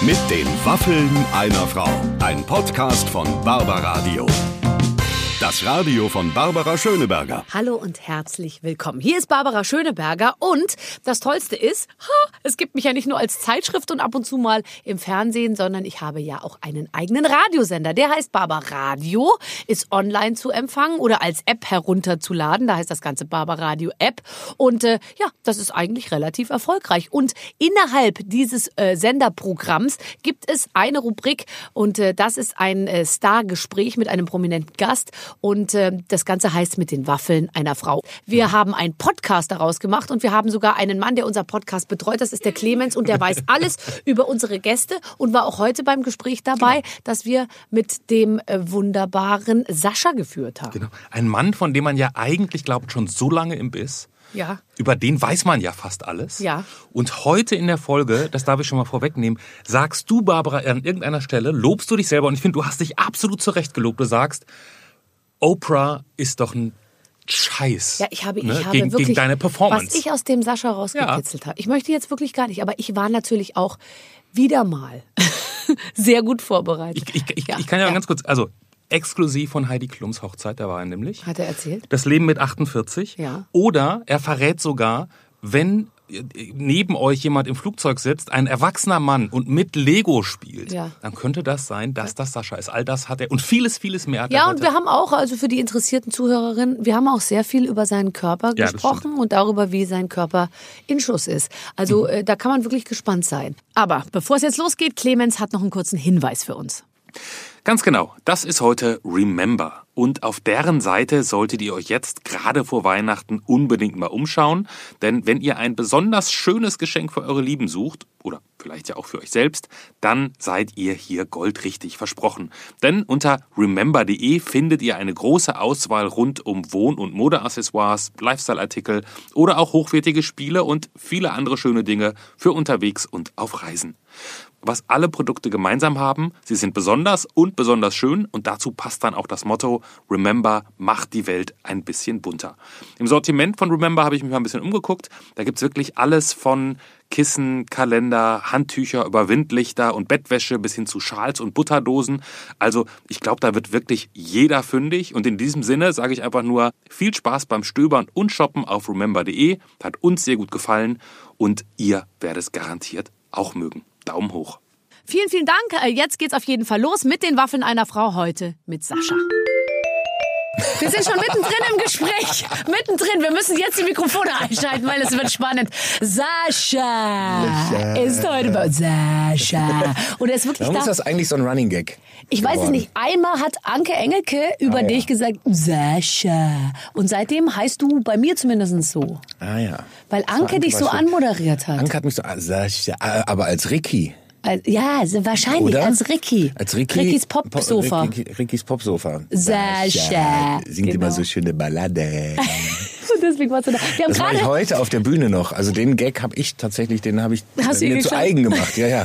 Mit den Waffeln einer Frau. Ein Podcast von Barbaradio. Das Radio von Barbara Schöneberger. Hallo und herzlich willkommen. Hier ist Barbara Schöneberger und das Tollste ist, es gibt mich ja nicht nur als Zeitschrift und ab und zu mal im Fernsehen, sondern ich habe ja auch einen eigenen Radiosender. Der heißt Barbaradio, ist online zu empfangen oder als App herunterzuladen. Da heißt das Ganze Barbaradio App und das ist eigentlich relativ erfolgreich. Und innerhalb dieses Senderprogramms gibt es eine Rubrik und das ist ein Stargespräch mit einem prominenten Gast. Und das Ganze heißt mit den Waffeln einer Frau. Wir haben einen Podcast daraus gemacht und wir haben sogar einen Mann, der unser Podcast betreut. Das ist der Clemens und der weiß alles über unsere Gäste und war auch heute beim Gespräch dabei, das wir mit dem wunderbaren Sascha geführt haben. Genau. Ein Mann, von dem man ja eigentlich glaubt, schon so lange im Biss. Ja. Über den weiß man ja fast alles. Ja. Und heute in der Folge, das darf ich schon mal vorwegnehmen, sagst du, Barbara, an irgendeiner Stelle, lobst du dich selber und ich finde, du hast dich absolut zurecht gelobt. Du sagst, Oprah ist doch ein Scheiß. Ja, ich habe gegen wirklich, deine Performance. was ich aus dem Sascha rausgekitzelt habe. Ich möchte jetzt wirklich gar nicht, aber ich war natürlich auch wieder mal sehr gut vorbereitet. Ich kann ja ganz kurz, also exklusiv von Heidi Klums Hochzeit, da war er nämlich. Hat er erzählt? Das Leben mit 48. Ja. Oder er verrät sogar, wenn neben euch jemand im Flugzeug sitzt, ein erwachsener Mann und mit Lego spielt, dann könnte das sein, dass das Sascha ist. All das hat er und vieles, vieles mehr hat er. Ja, und wir haben auch, also für die interessierten Zuhörerinnen, wir haben auch sehr viel über seinen Körper gesprochen und darüber, wie sein Körper in Schuss ist. Also da kann man wirklich gespannt sein. Aber bevor es jetzt losgeht, Clemens hat noch einen kurzen Hinweis für uns. Ganz genau, das ist heute Remember. Und auf deren Seite solltet ihr euch jetzt gerade vor Weihnachten unbedingt mal umschauen. Denn wenn ihr ein besonders schönes Geschenk für eure Lieben sucht, oder vielleicht ja auch für euch selbst, dann seid ihr hier goldrichtig versprochen. Denn unter remember.de findet ihr eine große Auswahl rund um Wohn- und Modeaccessoires, Lifestyle-Artikel oder auch hochwertige Spiele und viele andere schöne Dinge für unterwegs und auf Reisen. Was alle Produkte gemeinsam haben, sie sind besonders und besonders schön und dazu passt dann auch das Motto Remember macht die Welt ein bisschen bunter. Im Sortiment von Remember habe ich mich mal ein bisschen umgeguckt. Da gibt's wirklich alles von Kissen, Kalender, Handtücher über Windlichter und Bettwäsche bis hin zu Schals und Butterdosen. Also ich glaube, da wird wirklich jeder fündig und in diesem Sinne sage ich einfach nur viel Spaß beim Stöbern und Shoppen auf remember.de. Hat uns sehr gut gefallen und ihr werdet es garantiert auch mögen. Daumen hoch. Vielen, vielen Dank. Jetzt geht's auf jeden Fall los mit den Waffeln einer Frau heute mit Sascha. Wir sind schon mittendrin im Gespräch. Mittendrin. Wir müssen jetzt die Mikrofone einschalten, weil es wird spannend. Sascha ist heute bei Sascha. Und er ist wirklich Warum da. ist das eigentlich so ein Running Gag? Ich weiß es nicht. Einmal hat Anke Engelke über dich gesagt, Sascha. Und seitdem heißt du bei mir zumindest so. Ah ja. Weil Anke dich so anmoderiert hat. Anke hat mich so, Sascha, aber als Ricky. Ja, wahrscheinlich Oder? als Ricky. Als Ricky. Rickys Popsofa. Rickys Popsofa. Sascha. Singt immer so schöne Ballade. Deswegen warst du da. Wir haben Das mache ich heute auf der Bühne noch. Also den Gag habe ich tatsächlich, mir zu eigen gemacht. Ja.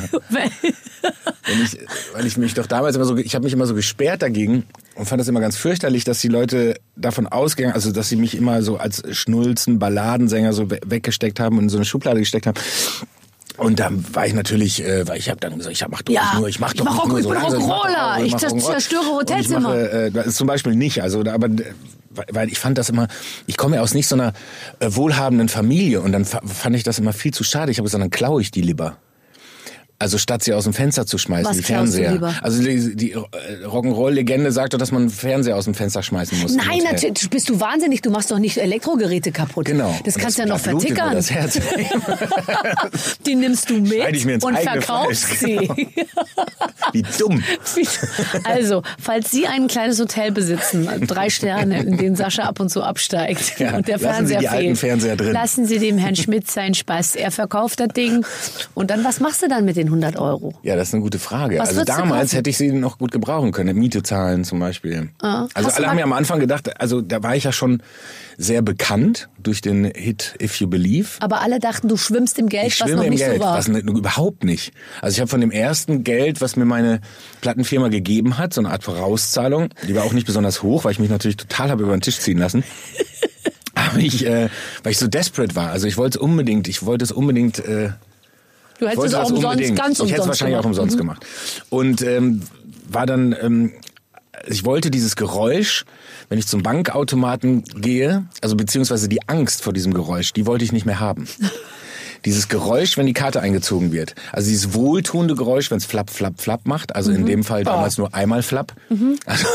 Weil ich mich doch damals ich habe mich immer so gesperrt dagegen und fand das immer ganz fürchterlich, dass die Leute davon ausgehen, also dass sie mich immer so als Schnulzen, Balladensänger so weggesteckt haben und in so eine Schublade gesteckt haben. Und dann war ich natürlich, weil ich habe dann gesagt, ich mach doch nur so langsam. Rock'n'Roller, ich zerstöre Hotelzimmer. Das ist zum Beispiel nicht, weil ich fand das immer, ich komme ja aus nicht so einer wohlhabenden Familie und dann fand ich das immer viel zu schade. Ich habe gesagt, dann klaue ich die lieber. Also statt sie aus dem Fenster zu schmeißen, Was die Fernseher. Du lieber? Also die Rock'n'Roll-Legende sagt doch, dass man einen Fernseher aus dem Fenster schmeißen muss. Nein, natürlich, bist du wahnsinnig, du machst doch nicht Elektrogeräte kaputt. Genau. Das kannst du ja noch vertickern. Das Herz. Die nimmst du mit und verkaufst sie. Wie dumm. Also, falls Sie ein kleines Hotel besitzen, 3 Sterne, in denen Sascha ab und zu absteigt und der Fernseher fehlt, alten Fernseher drin. Lassen Sie dem Herrn Schmidt seinen Spaß. Er verkauft das Ding. Und dann, was machst du dann mit den 100 €? Ja, das ist eine gute Frage. Was also damals hätte ich sie noch gut gebrauchen können. Miete zahlen zum Beispiel. Also alle haben ja am Anfang gedacht, also da war ich ja schon sehr bekannt durch den Hit If You Believe. Aber alle dachten, du schwimmst im Geld, was noch nicht so war. Was überhaupt nicht. Also ich habe von dem ersten Geld, was mir meine Plattenfirma gegeben hat, so eine Art Vorauszahlung, die war auch nicht besonders hoch, weil ich mich natürlich total habe über den Tisch ziehen lassen. Aber weil ich so desperate war. Also ich wollte es unbedingt Du hättest es auch umsonst, ganz umsonst Ich hätte es wahrscheinlich auch umsonst gemacht. Und war dann... Ich wollte dieses Geräusch, wenn ich zum Bankautomaten gehe, also beziehungsweise die Angst vor diesem Geräusch, die wollte ich nicht mehr haben. Dieses Geräusch, wenn die Karte eingezogen wird. Also dieses wohltuende Geräusch, wenn es flapp, flapp, flapp macht. Also in dem Fall damals nur einmal flapp. Also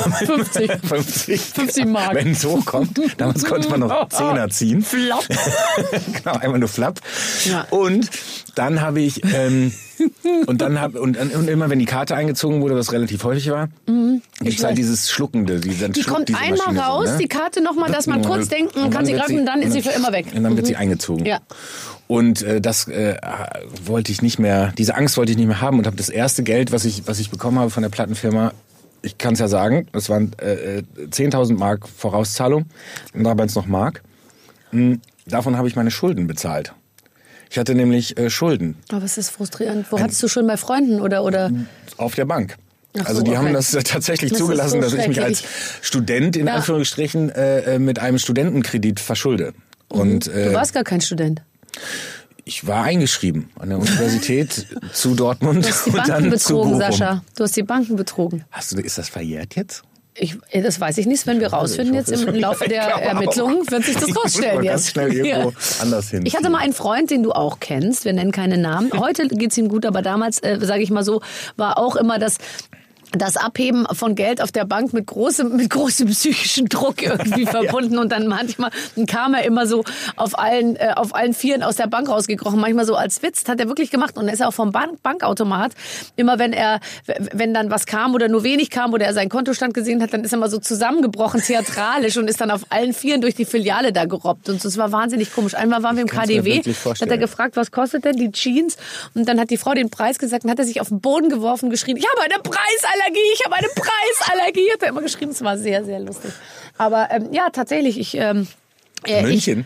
50 Mark. Wenn es hochkommt. Damals konnte man noch Zehner ziehen. Flapp. Genau, einmal nur flapp. Ja. Und dann habe ich... und immer wenn die Karte eingezogen wurde, was relativ häufig war, gibt's halt dieses Schluckende. Die kommt einmal Maschine raus, so, ne? Die Karte nochmal, dass man kurz denken kann, sie greifen und dann ist sie für immer weg. Und dann wird sie eingezogen. Ja. Und das wollte ich nicht mehr, diese Angst wollte ich nicht mehr haben und habe das erste Geld, was ich bekommen habe von der Plattenfirma, ich kann es ja sagen, das waren 10.000 Mark Vorauszahlung und damals noch Mark. Davon habe ich meine Schulden bezahlt. Ich hatte nämlich Schulden. Aber es ist frustrierend. Wo hattest du Schulden, bei Freunden oder? Auf der Bank. Also die haben das tatsächlich zugelassen, dass ich mich als Student in Anführungsstrichen mit einem Studentenkredit verschulde. Und, du warst gar kein Student. Ich war eingeschrieben an der Universität zu Dortmund. Du hast die Banken betrogen, Sascha. Du hast die Banken betrogen. Ist das verjährt jetzt? Das weiß ich nicht. Wenn wir rausfinden jetzt im Laufe der Ermittlungen, wird sich das rausstellen jetzt. Ganz schnell irgendwo anders hin. Ich hatte mal einen Freund, den du auch kennst. Wir nennen keine Namen. Heute geht's ihm gut, aber damals, sage ich mal so, war auch immer das Abheben von Geld auf der Bank mit großem psychischen Druck irgendwie verbunden. Und dann manchmal kam er immer so auf allen Vieren aus der Bank rausgekrochen. Manchmal so als Witz, das hat er wirklich gemacht. Und dann ist er auch vom Bankautomat. Immer wenn dann was kam oder nur wenig kam oder er seinen Kontostand gesehen hat, dann ist er mal so zusammengebrochen, theatralisch und ist dann auf allen Vieren durch die Filiale da gerobbt. Und das war wahnsinnig komisch. Einmal waren wir im KaDeWe, hat er gefragt, was kostet denn die Jeans? Und dann hat die Frau den Preis gesagt und hat er sich auf den Boden geworfen, geschrien, ich habe eine ich habe eine Preisallergie, hat er immer geschrieben. Es war sehr, sehr lustig. Aber ja, tatsächlich, München?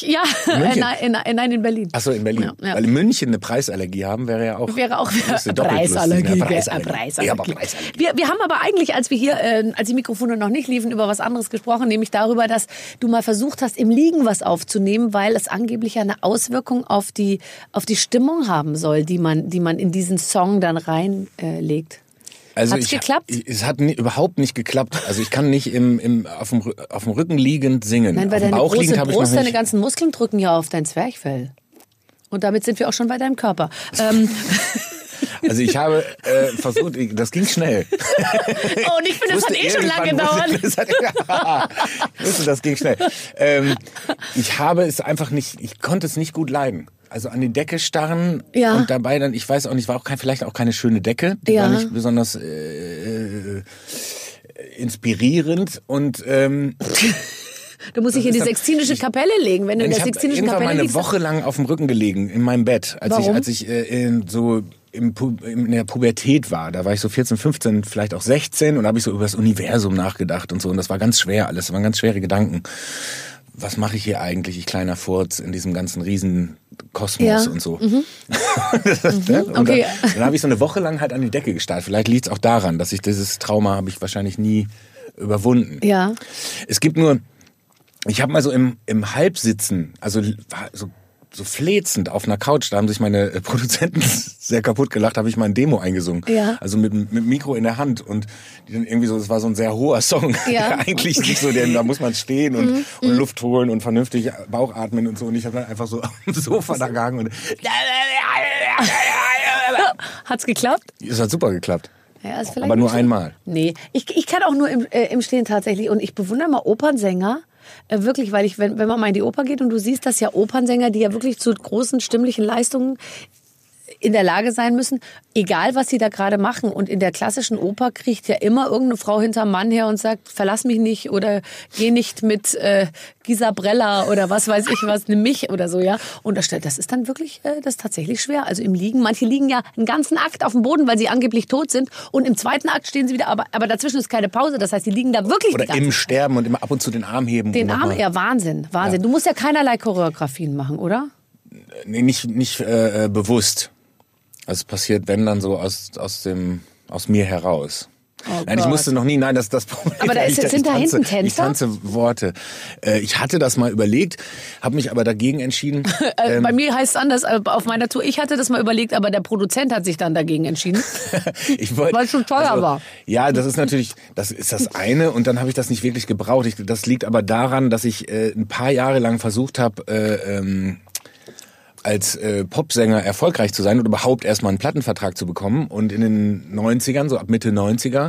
Nein, in Berlin. Ach so, in Berlin. Ja. Weil in München eine Preisallergie haben, wäre ja auch Preisallergie. Preisallergie. Wir haben aber eigentlich, als wir hier, als die Mikrofone noch nicht liefen, über was anderes gesprochen, nämlich darüber, dass du mal versucht hast, im Liegen was aufzunehmen, weil es angeblich eine Auswirkung auf die Stimmung haben soll, die man in diesen Song dann reinlegt. Also Hat's geklappt? Es hat überhaupt nicht geklappt. Also ich kann nicht auf dem Rücken liegend singen. Nein, weil deine große Brust, deine ganzen Muskeln drücken ja auf dein Zwerchfell. Und damit sind wir auch schon bei deinem Körper. Also ich habe versucht, das ging schnell. Oh, und ich finde, das hat schon lange gedauert. Ich wusste, das ging schnell. Ich habe es einfach nicht, ich konnte es nicht gut leiden. Also an die Decke starren und dabei dann, ich weiß auch nicht, war auch vielleicht auch keine schöne Decke, die war nicht besonders inspirierend und du musst dich in die Sixtinische Kapelle legen, wenn du in der Sixtinischen Kapelle liegst. Ich habe eine Woche lang auf dem Rücken gelegen in meinem Bett, als ich so in der Pubertät war. Da war ich so 14, 15, vielleicht auch 16 und da habe ich so über das Universum nachgedacht und so und das war ganz schwer alles, das waren ganz schwere Gedanken. Was mache ich hier eigentlich, ich kleiner Furz, in diesem ganzen Riesenkosmos und so. Und okay. Dann habe ich so eine Woche lang halt an die Decke gestarrt. Vielleicht liegt es auch daran, dass ich dieses Trauma habe ich wahrscheinlich nie überwunden. Ja. Es gibt nur, ich habe mal so im Halbsitzen, also so flezend auf einer Couch, da haben sich meine Produzenten sehr kaputt gelacht, habe ich mal ein Demo eingesungen. Ja. Also mit Mikro in der Hand und die dann irgendwie so, es war so ein sehr hoher Song. Ja. Eigentlich nicht so, denn da muss man stehen und Luft holen und vernünftig Bauch atmen und so. Und ich habe dann einfach so auf dem Sofa da gehangen und Hat's geklappt? Es hat super geklappt. Ja, ist vielleicht aber nur einmal. Nee, ich kann auch nur im Stehen tatsächlich und ich bewundere mal Opernsänger, wirklich, weil wenn man mal in die Oper geht und du siehst, dass ja Opernsänger, die ja wirklich zu großen stimmlichen Leistungen in der Lage sein müssen, egal was sie da gerade machen. Und in der klassischen Oper kriegt ja immer irgendeine Frau hinterm Mann her und sagt, verlass mich nicht oder geh nicht mit Gisabrella oder was weiß ich was, nimm mich oder so, ja. Und das ist dann wirklich, das ist tatsächlich schwer. Also im Liegen, manche liegen ja einen ganzen Akt auf dem Boden, weil sie angeblich tot sind und im zweiten Akt stehen sie wieder, aber dazwischen ist keine Pause. Das heißt, die liegen da wirklich oder im Sterben und immer ab und zu den Arm heben. Den Arm, ja, Wahnsinn. Ja. Du musst ja keinerlei Choreografien machen, oder? Nee, nicht bewusst. Also es passiert, wenn dann so aus mir heraus. Nein, ich musste noch nie, nein, das ist das Problem. Aber sind da hinten Tänzer? Ich tanze Worte. Ich hatte das mal überlegt, habe mich aber dagegen entschieden. Bei mir heißt es anders, auf meiner Tour. Ich hatte das mal überlegt, aber der Produzent hat sich dann dagegen entschieden. Weil es schon teuer war. Ja, das ist natürlich, das ist das eine und dann habe ich das nicht wirklich gebraucht. Das liegt aber daran, dass ich ein paar Jahre lang versucht habe, als Popsänger erfolgreich zu sein und überhaupt erstmal einen Plattenvertrag zu bekommen. Und in den 90ern, so ab Mitte 90er,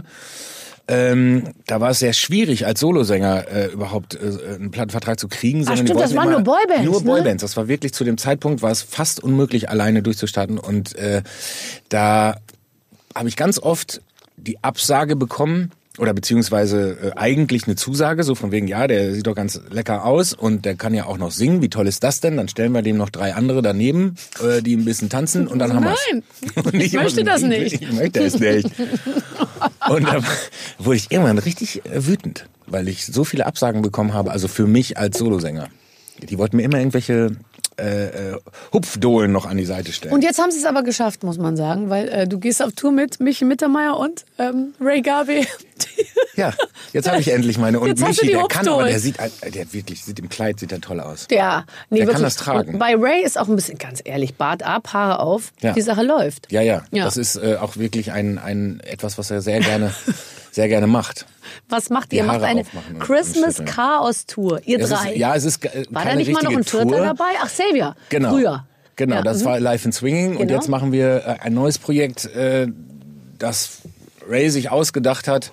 da war es sehr schwierig, als Solosänger überhaupt einen Plattenvertrag zu kriegen. Ach stimmt, das waren nur Boybands. Nur Boybands. Das war wirklich zu dem Zeitpunkt, war es fast unmöglich, alleine durchzustarten. Und da habe ich ganz oft die Absage bekommen, oder beziehungsweise eigentlich eine Zusage, so von wegen, ja, der sieht doch ganz lecker aus und der kann ja auch noch singen. Wie toll ist das denn? Dann stellen wir dem noch 3 andere daneben, die ein bisschen tanzen und dann haben wir's. Nein, ich möchte das nicht. Ich möchte es nicht. Und da wurde ich irgendwann richtig wütend, weil ich so viele Absagen bekommen habe, also für mich als Solosänger. Die wollten mir immer irgendwelche Hupfdohlen noch an die Seite stellen. Und jetzt haben sie es aber geschafft, muss man sagen, weil du gehst auf Tour mit Michi Mittermeier und Ray Garvey. Ja, jetzt habe ich endlich meine. Und jetzt hast Michi, du die der kann, aber Hupfdohlen. sieht im Kleid sieht er toll aus. Ja, nee, der wirklich. kann das tragen. Und bei Ray ist auch ein bisschen, ganz ehrlich, Bart ab, Haare auf, die Sache läuft. Ja. Das ist auch wirklich ein etwas, was er sehr gerne macht. Was macht ihr? Ihr macht eine Christmas Chaos Tour, ihr 3. Es ist war da nicht mal noch ein Vierter dabei? Ach, Xavier. Genau. Früher. Genau, das war Live in Swinging. Genau. Und jetzt machen wir ein neues Projekt, das Ray sich ausgedacht hat,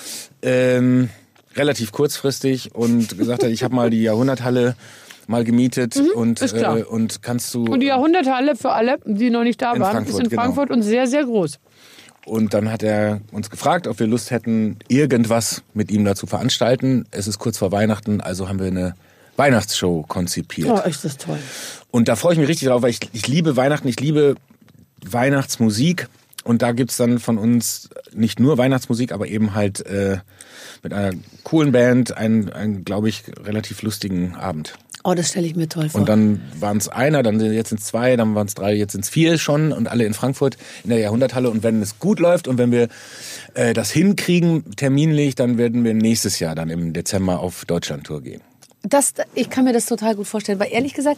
relativ kurzfristig und gesagt hat, ich habe mal die Jahrhunderthalle mal gemietet und kannst du... Und die Jahrhunderthalle für alle, die noch nicht da waren, Frankfurt, ist in Frankfurt und sehr, sehr groß. Und dann hat er uns gefragt, ob wir Lust hätten, irgendwas mit ihm da zu veranstalten. Es ist kurz vor Weihnachten, also haben wir eine Weihnachtsshow konzipiert. Oh, ist das toll. Und da freue ich mich richtig drauf, weil ich liebe Weihnachten, ich liebe Weihnachtsmusik. Und da gibt's dann von uns nicht nur Weihnachtsmusik, aber eben halt mit einer coolen Band einen glaube ich, relativ lustigen Abend. Oh, das stelle ich mir toll vor. Und dann waren es einer, dann jetzt sind es 2, dann waren es 3, jetzt sind es 4 schon und alle in Frankfurt in der Jahrhunderthalle. Und wenn es gut läuft und wenn wir das hinkriegen terminlich, dann werden wir nächstes Jahr dann im Dezember auf Deutschlandtour gehen. Ich kann mir das total gut vorstellen, weil ehrlich gesagt,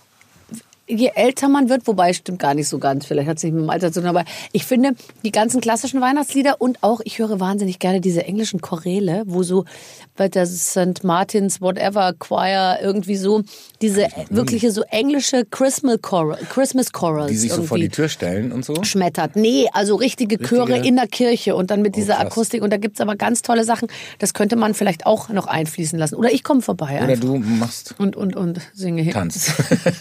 je älter man wird, wobei stimmt gar nicht so ganz, vielleicht hat es nicht mit dem Alter zu tun, aber ich finde die ganzen klassischen Weihnachtslieder und auch, ich höre wahnsinnig gerne diese englischen Choräle, wo so bei der St. Martin's Whatever Choir irgendwie so diese wirkliche so englische Christmas Chorals. Die sich so vor die Tür stellen und so? Schmettert. Nee, also richtige Chöre in der Kirche und dann mit dieser Akustik und da gibt's aber ganz tolle Sachen, das könnte man vielleicht auch noch einfließen lassen. Oder ich komme vorbei Oder einfach. du machst und singe hin. Tanz.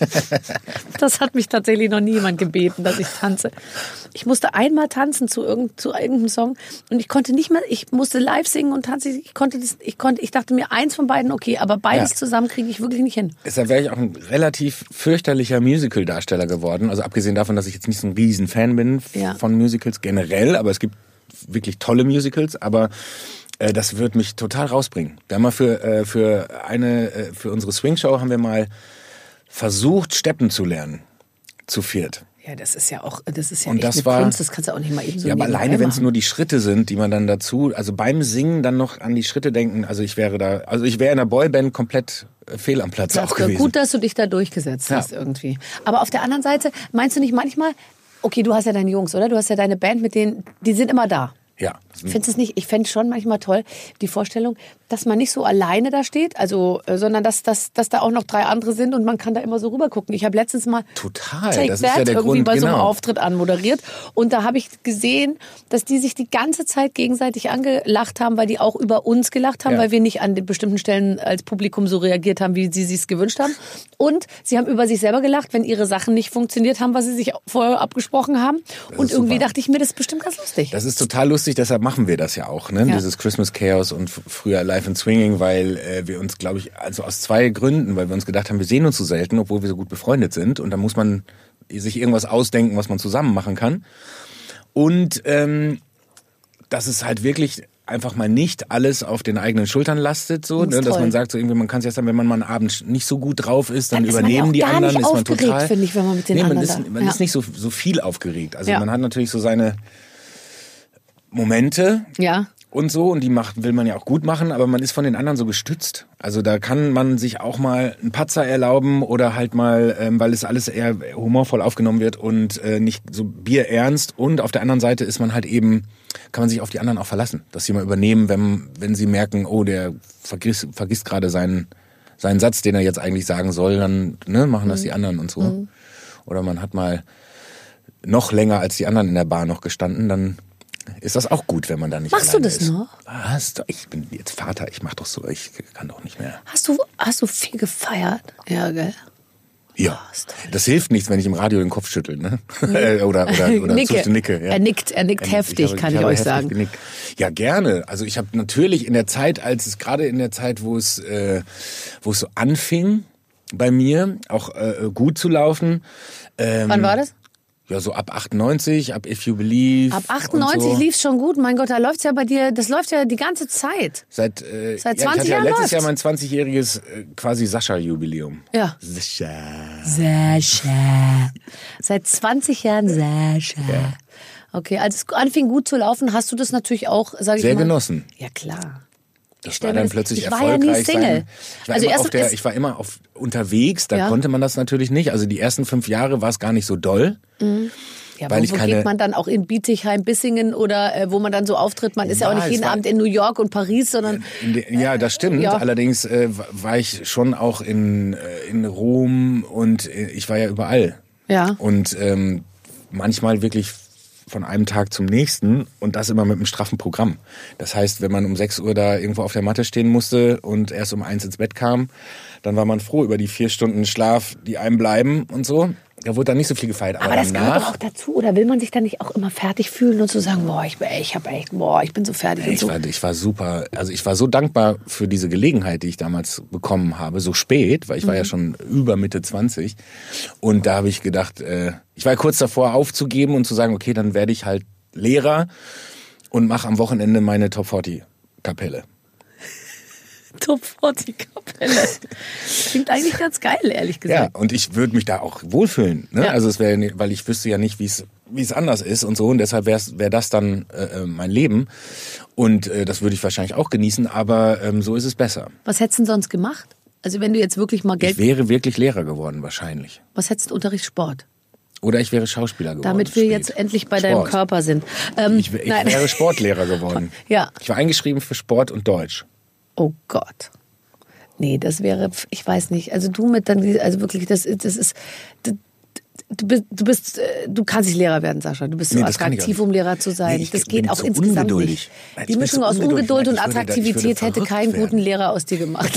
Das hat mich tatsächlich noch nie jemand gebeten, dass ich tanze. Ich musste einmal tanzen zu irgendeinem Song und ich konnte nicht mehr, ich musste live singen und tanzen. Ich dachte mir, eins von beiden okay, aber beides zusammen kriege ich wirklich nicht hin. Deshalb wäre ich auch ein relativ fürchterlicher Musical-Darsteller geworden. Also abgesehen davon, dass ich jetzt nicht so ein riesen Fan bin von Musicals generell, aber es gibt wirklich tolle Musicals, aber das wird mich total rausbringen. Wir haben mal für unsere Swing-Show haben wir mal versucht, Steppen zu lernen. Zu 4. Ja, das ist ja echt und das eine Kunst, das kannst du auch nicht mal eben so ja, aber alleine, wenn es machen. nur die Schritte sind, die man dann dazu, also beim Singen dann noch an die Schritte denken, ich wäre in der Boyband komplett fehl am Platz auch gewesen. Gut, dass du dich da durchgesetzt hast irgendwie. Aber auf der anderen Seite, meinst du nicht manchmal, okay, du hast ja deine Jungs, oder? Du hast ja deine Band, mit denen, die sind immer da. Ja. Findest du es nicht? Ich fände es schon manchmal toll, die Vorstellung, dass man nicht so alleine da steht, sondern dass da auch noch 3 andere sind und man kann da immer so rüber gucken. Ich habe letztens mal Total. Take Das That ist ja der irgendwie Grund, bei so einem genau. Auftritt anmoderiert und da habe ich gesehen, dass die sich die ganze Zeit gegenseitig angelacht haben, weil die auch über uns gelacht haben, weil wir nicht an den bestimmten Stellen als Publikum so reagiert haben, wie sie es gewünscht haben. Und sie haben über sich selber gelacht, wenn ihre Sachen nicht funktioniert haben, was sie sich vorher abgesprochen haben. Und irgendwie dachte ich mir, das ist bestimmt ganz lustig. Das ist total lustig, deshalb machen wir das ja auch, ne? Ja. Dieses Christmas Chaos und früher Live in Swinging, weil wir uns, glaube ich, also aus 2 Gründen, weil wir uns gedacht haben, wir sehen uns so selten, obwohl wir so gut befreundet sind und dann muss man sich irgendwas ausdenken, was man zusammen machen kann. Und dass es halt wirklich einfach mal nicht alles auf den eigenen Schultern lastet, so, ne? Dass man sagt, so irgendwie, man kann es ja sagen, wenn man mal einen Abend nicht so gut drauf ist, dann übernehmen die anderen, ist man total. Finde ich, wenn man mit den anderen man ist nicht so viel aufgeregt. Also man hat natürlich so Momente. Ja. Und so, und will man ja auch gut machen, aber man ist von den anderen so gestützt. Also da kann man sich auch mal einen Patzer erlauben oder halt mal, weil es alles eher humorvoll aufgenommen wird und nicht so bierernst. Und auf der anderen Seite ist man halt eben, kann man sich auf die anderen auch verlassen, dass sie mal übernehmen, wenn sie merken, oh, der vergisst gerade seinen Satz, den er jetzt eigentlich sagen soll, dann machen das die anderen und so. Mhm. Oder man hat mal noch länger als die anderen in der Bar noch gestanden, dann ist das auch gut, wenn man da nicht Machst du das ist. noch? Ich bin jetzt Vater, ich mach doch so, ich kann doch nicht mehr. Hast du viel gefeiert? Ja, gell? Ja, das hilft nichts, wenn ich im Radio den Kopf schüttel, ne? Nee. oder nicke. Ja. Er nickt heftig, kann ich euch sagen. Genickt. Ja, gerne. Also ich habe natürlich in der Zeit, gerade in der Zeit, wo es so anfing bei mir, auch gut zu laufen. Wann war das? Ja, so ab 98, ab If You Believe. Ab 98 so. Lief's schon gut. Mein Gott, da läuft's ja bei dir, das läuft ja die ganze Zeit. Seit 20 ich hatte Jahren ja letztes läuft's. Jahr mein 20-jähriges quasi Sascha-Jubiläum. Ja. Sascha. Seit 20 Jahren Sascha. Ja. Okay, als es anfing gut zu laufen, hast du das natürlich auch, sag ich Sehr mal. genossen. Ja, klar. Das war dann plötzlich ich war erfolgreich. ja nie Single. Ich war immer unterwegs, da konnte man das natürlich nicht. Also die ersten 5 Jahre war es gar nicht so doll. Mhm. Ja, weil wo geht man dann auch in Bietigheim, Bissingen oder wo man dann so auftritt? Man ist ja auch nicht jeden Abend in New York und Paris, sondern... Ja, das stimmt. Ja. Allerdings war ich schon auch in Rom und ich war ja überall. Ja. Und manchmal wirklich von einem Tag zum nächsten und das immer mit einem straffen Programm. Das heißt, wenn man um 6 Uhr da irgendwo auf der Matte stehen musste und erst um 1 ins Bett kam, dann war man froh über die 4 Stunden Schlaf, die einem bleiben und so. Da wurde dann nicht so viel gefeiert. Aber das gehört doch auch dazu. Oder will man sich dann nicht auch immer fertig fühlen und so sagen, ich bin so fertig. Ich war super, also ich war so dankbar für diese Gelegenheit, die ich damals bekommen habe, so spät, weil ich war ja schon über Mitte 20. Und da habe ich gedacht, ich war kurz davor aufzugeben und zu sagen, okay, dann werde ich halt Lehrer und mache am Wochenende meine Top 40 Kapelle. Top 40 Kapelle. Klingt eigentlich ganz geil, ehrlich gesagt. Ja, und ich würde mich da auch wohlfühlen. Ne? Ja. Also es wäre, weil ich wüsste ja nicht, wie es anders ist und so. Und deshalb wäre das dann mein Leben. Und das würde ich wahrscheinlich auch genießen, aber so ist es besser. Was hättest du denn sonst gemacht? Also wenn du jetzt wirklich mal Geld... Ich wäre wirklich Lehrer geworden, wahrscheinlich. Was hättest du Unterricht Sport? Oder ich wäre Schauspieler geworden. Damit wir jetzt endlich bei deinem Körper sind. Ich wäre Sportlehrer geworden. Ja. Ich war eingeschrieben für Sport und Deutsch. Oh Gott. Nee, das wäre, ich weiß nicht. Also du mit dann, also wirklich, das ist, du kannst nicht Lehrer werden, Sascha. Du bist so attraktiv, um Lehrer zu sein. Das geht auch insgesamt ungeduldig. Nicht. Die Mischung aus Ungeduld und Attraktivität hätte keinen guten Lehrer aus dir gemacht.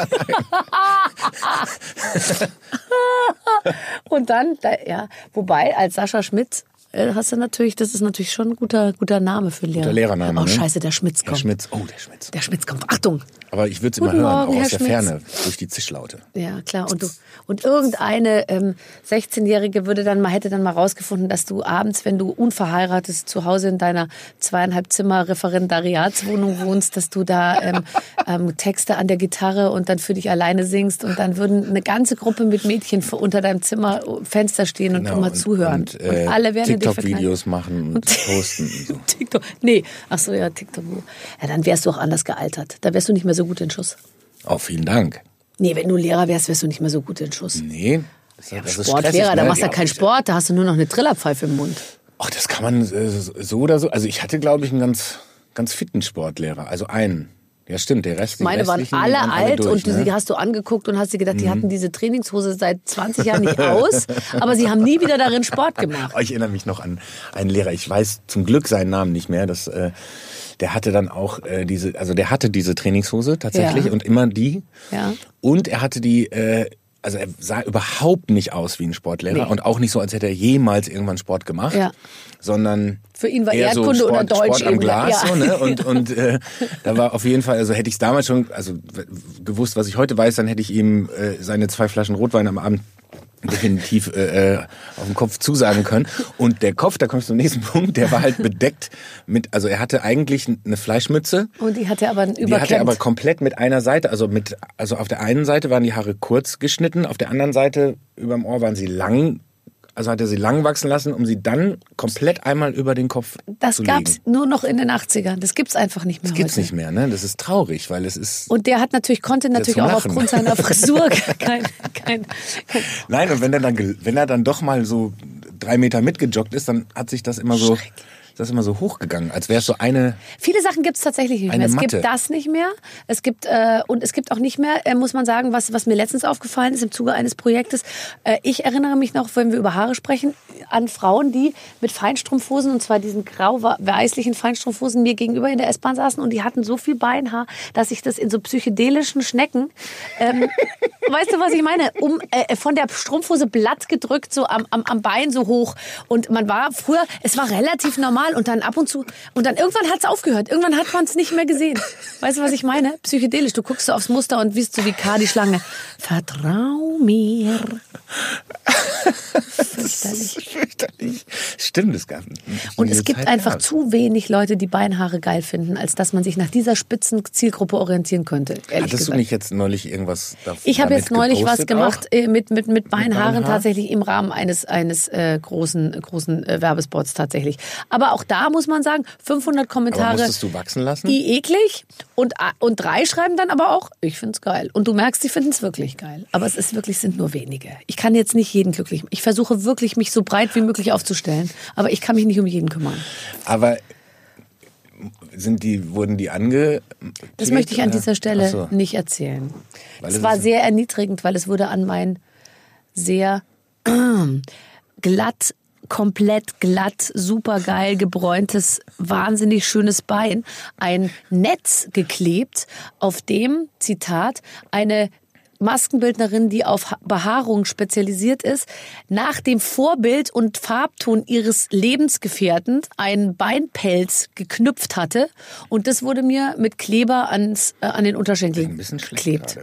Und dann, wobei, als Sascha Schmitz, hast du natürlich, das ist natürlich schon ein guter Name für einen Lehrer. Guter Lehrername. Oh, scheiße, der Schmitz kommt. Der Schmitz. Der Schmitz kommt. Achtung! Aber ich würde es immer Guten hören, Morgen, auch Herr aus der Schmitz. Ferne, durch die Zischlaute. Ja, klar. Und irgendeine 16-Jährige hätte dann mal rausgefunden, dass du abends, wenn du unverheiratet zu Hause in deiner 2,5 Zimmer Referendariatswohnung wohnst, dass du da Texte an der Gitarre und dann für dich alleine singst und dann würden eine ganze Gruppe mit Mädchen unter deinem Zimmerfenster stehen und immer zuhören. Und alle werden TikTok-Videos machen und posten und so. TikTok. Nee, ach so, ja, TikTok. Ja, dann wärst du auch anders gealtert. Da wärst du nicht mehr so gut in Schuss. Oh, vielen Dank. Nee, wenn du Lehrer wärst du nicht mehr so gut in Schuss. Nee. Das ist Sportlehrer, stressig, da ne? machst du ja keinen Sport, da hast du nur noch eine Trillerpfeife im Mund. Ach, das kann man so oder so. Also ich hatte, glaube ich, einen ganz fitten Sportlehrer. Also einen. Ja, stimmt, der Rest. Meine waren alle alt durch, und sie hast du angeguckt und hast dir gedacht, die hatten diese Trainingshose seit 20 Jahren nicht aus, aber sie haben nie wieder darin Sport gemacht. Oh, ich erinnere mich noch an einen Lehrer. Ich weiß zum Glück seinen Namen nicht mehr. Der hatte dann auch der hatte diese Trainingshose tatsächlich und immer die. Ja. Und er hatte die, also er sah überhaupt nicht aus wie ein Sportlehrer und auch nicht so, als hätte er jemals irgendwann Sport gemacht, sondern für ihn war eher Erdkunde so oder Deutsch Sport am Glas, ja. so, ne? Und da war auf jeden Fall, also hätte ich es damals schon, also gewusst, was ich heute weiß, dann hätte ich ihm seine 2 Flaschen Rotwein am Abend definitiv auf den Kopf zusagen können. Und der Kopf, da kommst du zum nächsten Punkt, der war halt bedeckt mit, also er hatte eigentlich eine Fleischmütze. Und die hatte aber Die hatte er aber komplett mit einer Seite, also auf der einen Seite waren die Haare kurz geschnitten, auf der anderen Seite überm Ohr waren sie lang also hat er sie lang wachsen lassen, um sie dann komplett einmal über den Kopf Das zu legen. gab's nur noch in den 80ern. Das gibt's einfach nicht mehr Das gibt's heute. nicht mehr, ne? Das ist traurig, weil es ist... Und der konnte natürlich zum auch Lachen. aufgrund seiner Frisur kein Nein, und wenn er dann doch mal so 3 Meter mitgejoggt ist, dann hat sich das immer so hochgegangen, als wäre es so eine... Viele Sachen gibt's tatsächlich nicht mehr. Eine Es Matte. gibt das nicht mehr. Es gibt auch nicht mehr, muss man sagen, was mir letztens aufgefallen ist im Zuge eines Projektes. Ich erinnere mich noch, wenn wir über Haare sprechen, an Frauen, die mit Feinstrumpfhosen, und zwar diesen grau-weißlichen Feinstrumpfhosen, mir gegenüber in der S-Bahn saßen und die hatten so viel Beinhaar, dass ich das in so psychedelischen Schnecken, weißt du, was ich meine? Von der Strumpfhose Blatt gedrückt, so am Bein so hoch. Und man war früher, es war relativ normal und dann ab und zu, und dann irgendwann hat's aufgehört. Irgendwann hat man es nicht mehr gesehen. Weißt du, was ich meine? Psychedelisch. Du guckst so aufs Muster und bist so wie K. die Schlange. Vertrau mir. Fürchterlich. Stimmt, es gab. Und es gibt einfach zu wenig Leute, die Beinhaare geil finden, als dass man sich nach dieser spitzen Zielgruppe orientieren könnte. Hattest du nicht jetzt neulich irgendwas davon? Ich habe jetzt neulich was gemacht mit Beinhaaren Beinhaar? tatsächlich im Rahmen eines großen Werbespots tatsächlich. Aber auch da muss man sagen, 500 Kommentare. Aber musstest du wachsen lassen? Eklig. Und 3 schreiben dann aber auch, ich find's geil. Und du merkst, sie finden es wirklich geil. Aber es sind nur wenige. Ich kann jetzt nicht jeden glücklich machen. Ich versuche wirklich, mich so breit wie möglich aufzustellen. Aber ich kann mich nicht um jeden kümmern. Aber wurden die Das möchte ich an dieser Stelle so. nicht erzählen. Weil Es war sehr erniedrigend, weil es wurde an mein sehr komplett glatt, supergeil gebräuntes, wahnsinnig schönes Bein ein Netz geklebt, auf dem, Zitat, eine Maskenbildnerin, die auf Behaarung spezialisiert ist, nach dem Vorbild und Farbton ihres Lebensgefährten einen Beinpelz geknüpft hatte. Und das wurde mir mit Kleber an den Unterschenkel ein bisschen schlecht geklebt.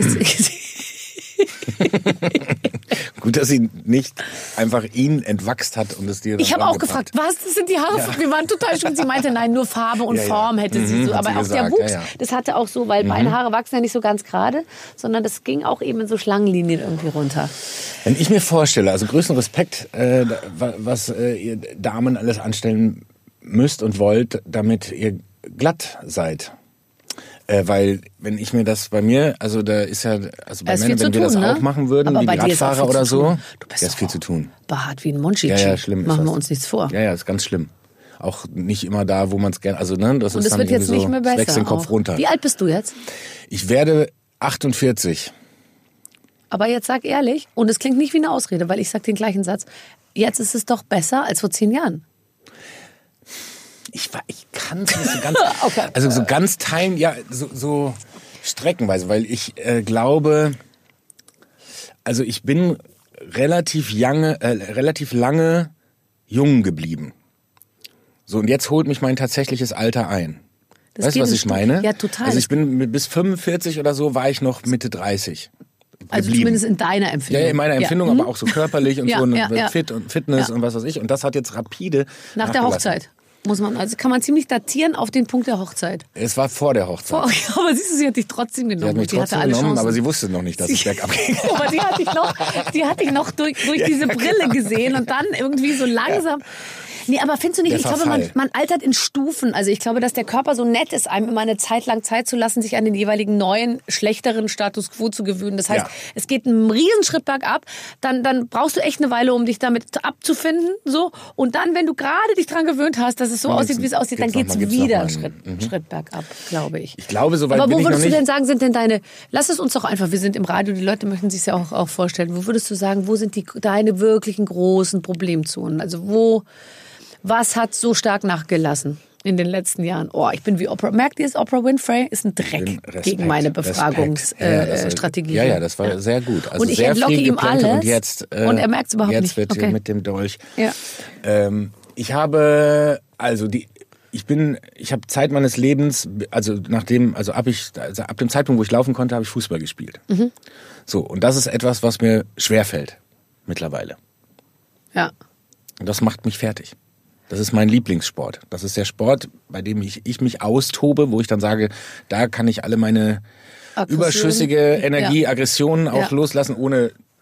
Gut, dass sie nicht einfach ihn entwachst hat und es dir dann Ich habe auch dran gefragt, was, das sind die Haare? Wir waren total schon. Sie meinte, nein, nur Farbe und Form hätte sie so. hat Aber sie auch gesagt, der Wuchs, ja. das hatte auch so, weil Beinhaare wachsen ja nicht so ganz gerade, sondern das ging auch eben in so Schlangenlinien irgendwie runter. Wenn ich mir vorstelle, also größten Respekt, was ihr Damen alles anstellen müsst und wollt, damit ihr glatt seid. Weil, wenn ich mir das bei mir, also da ist ja, also bei Da ist Männern, viel wenn zu wir das tun, ne? auch machen würden, Aber wie bei die dir ist auch Radfahrer viel oder zu so, tun. Du bist da ist viel zu tun. Behaart wie ein Monchichi. Ja, schlimm ist Machen wir das. uns nichts vor. Ja, ist ganz schlimm. Auch nicht immer da, wo man es gerne, also ne, das Und ist es dann wird jetzt irgendwie nicht so, mehr es besser. wächst den Kopf auch. runter. Wie alt bist du jetzt? Ich werde 48. Aber jetzt sag ehrlich, und es klingt nicht wie eine Ausrede, weil ich sag den gleichen Satz, jetzt ist es doch besser als vor 10 Jahren. Ich kann es nicht so ganz, Okay. also so ganz teilen, ja, so streckenweise, weil ich glaube, also ich bin relativ lange jung geblieben. So, und jetzt holt mich mein tatsächliches Alter ein. Das Weißt du, geht was ein ich Stück- meine? Ja, total. Also ich bin bis 45 oder so, war ich noch Mitte 30. Also geblieben. zumindest in deiner Empfindung. Ja, in meiner Empfindung, Ja. aber auch so körperlich und Ja, so und ja. Fit und Fitness Ja. und was weiß ich. Und das hat jetzt rapide Nach der nachgelassen. Hochzeit. Also kann man ziemlich datieren auf den Punkt der Hochzeit. Es war vor der Hochzeit. Aber siehst du, sie hat dich trotzdem Sie genommen. hat mich Die hatte trotzdem alle genommen, Chancen. aber sie wusste noch nicht, dass es bergab ging. Aber die hatte ich noch durch diese Brille gesehen und dann irgendwie so langsam. Nee, aber findest du nicht, Der ich glaube, Verfall. man altert in Stufen. Also ich glaube, dass der Körper so nett ist, einem immer eine Zeit lang Zeit zu lassen, sich an den jeweiligen neuen, schlechteren Status quo zu gewöhnen. Das heißt, Ja. es geht einen Riesenschritt bergab, dann brauchst du echt eine Weile, um dich damit abzufinden. So. Und dann, wenn du gerade dich dran gewöhnt hast, dass es so Dann aussieht, geht's- wie es aussieht, dann geht's geht's noch mal, wieder gibt's einen noch mal Schritt bergab, glaube ich. Ich glaube, soweit Aber bin wo ich noch würdest du nicht. denn sagen, sind denn deine, lass es uns doch einfach, wir sind im Radio, die Leute möchten sich ja auch vorstellen, wo würdest du sagen, wo sind deine wirklichen großen Problemzonen? Also was hat so stark nachgelassen in den letzten Jahren? Oh, ich bin wie Oprah. Merkt ihr es? Oprah Winfrey ist ein Dreck Respekt, gegen meine Respekt. Befragungsstrategie. Ja, das war sehr gut. Also Und ich sehr entlocke viel ihm geplänkel alles und jetzt, und er merkt's überhaupt jetzt nicht. Wird Okay. mit dem Dolch. Ja. Ich habe, also ich habe Zeit meines Lebens, ab dem Zeitpunkt, wo ich laufen konnte, habe ich Fußball gespielt. Mhm. So, und das ist etwas, was mir schwerfällt mittlerweile. Ja. Und das macht mich fertig. Das ist mein Lieblingssport. Das ist der Sport, bei dem ich mich austobe, wo ich dann sage, da kann ich alle meine Aggression. überschüssige Energie, Ja. Aggressionen auch Ja. loslassen, ohne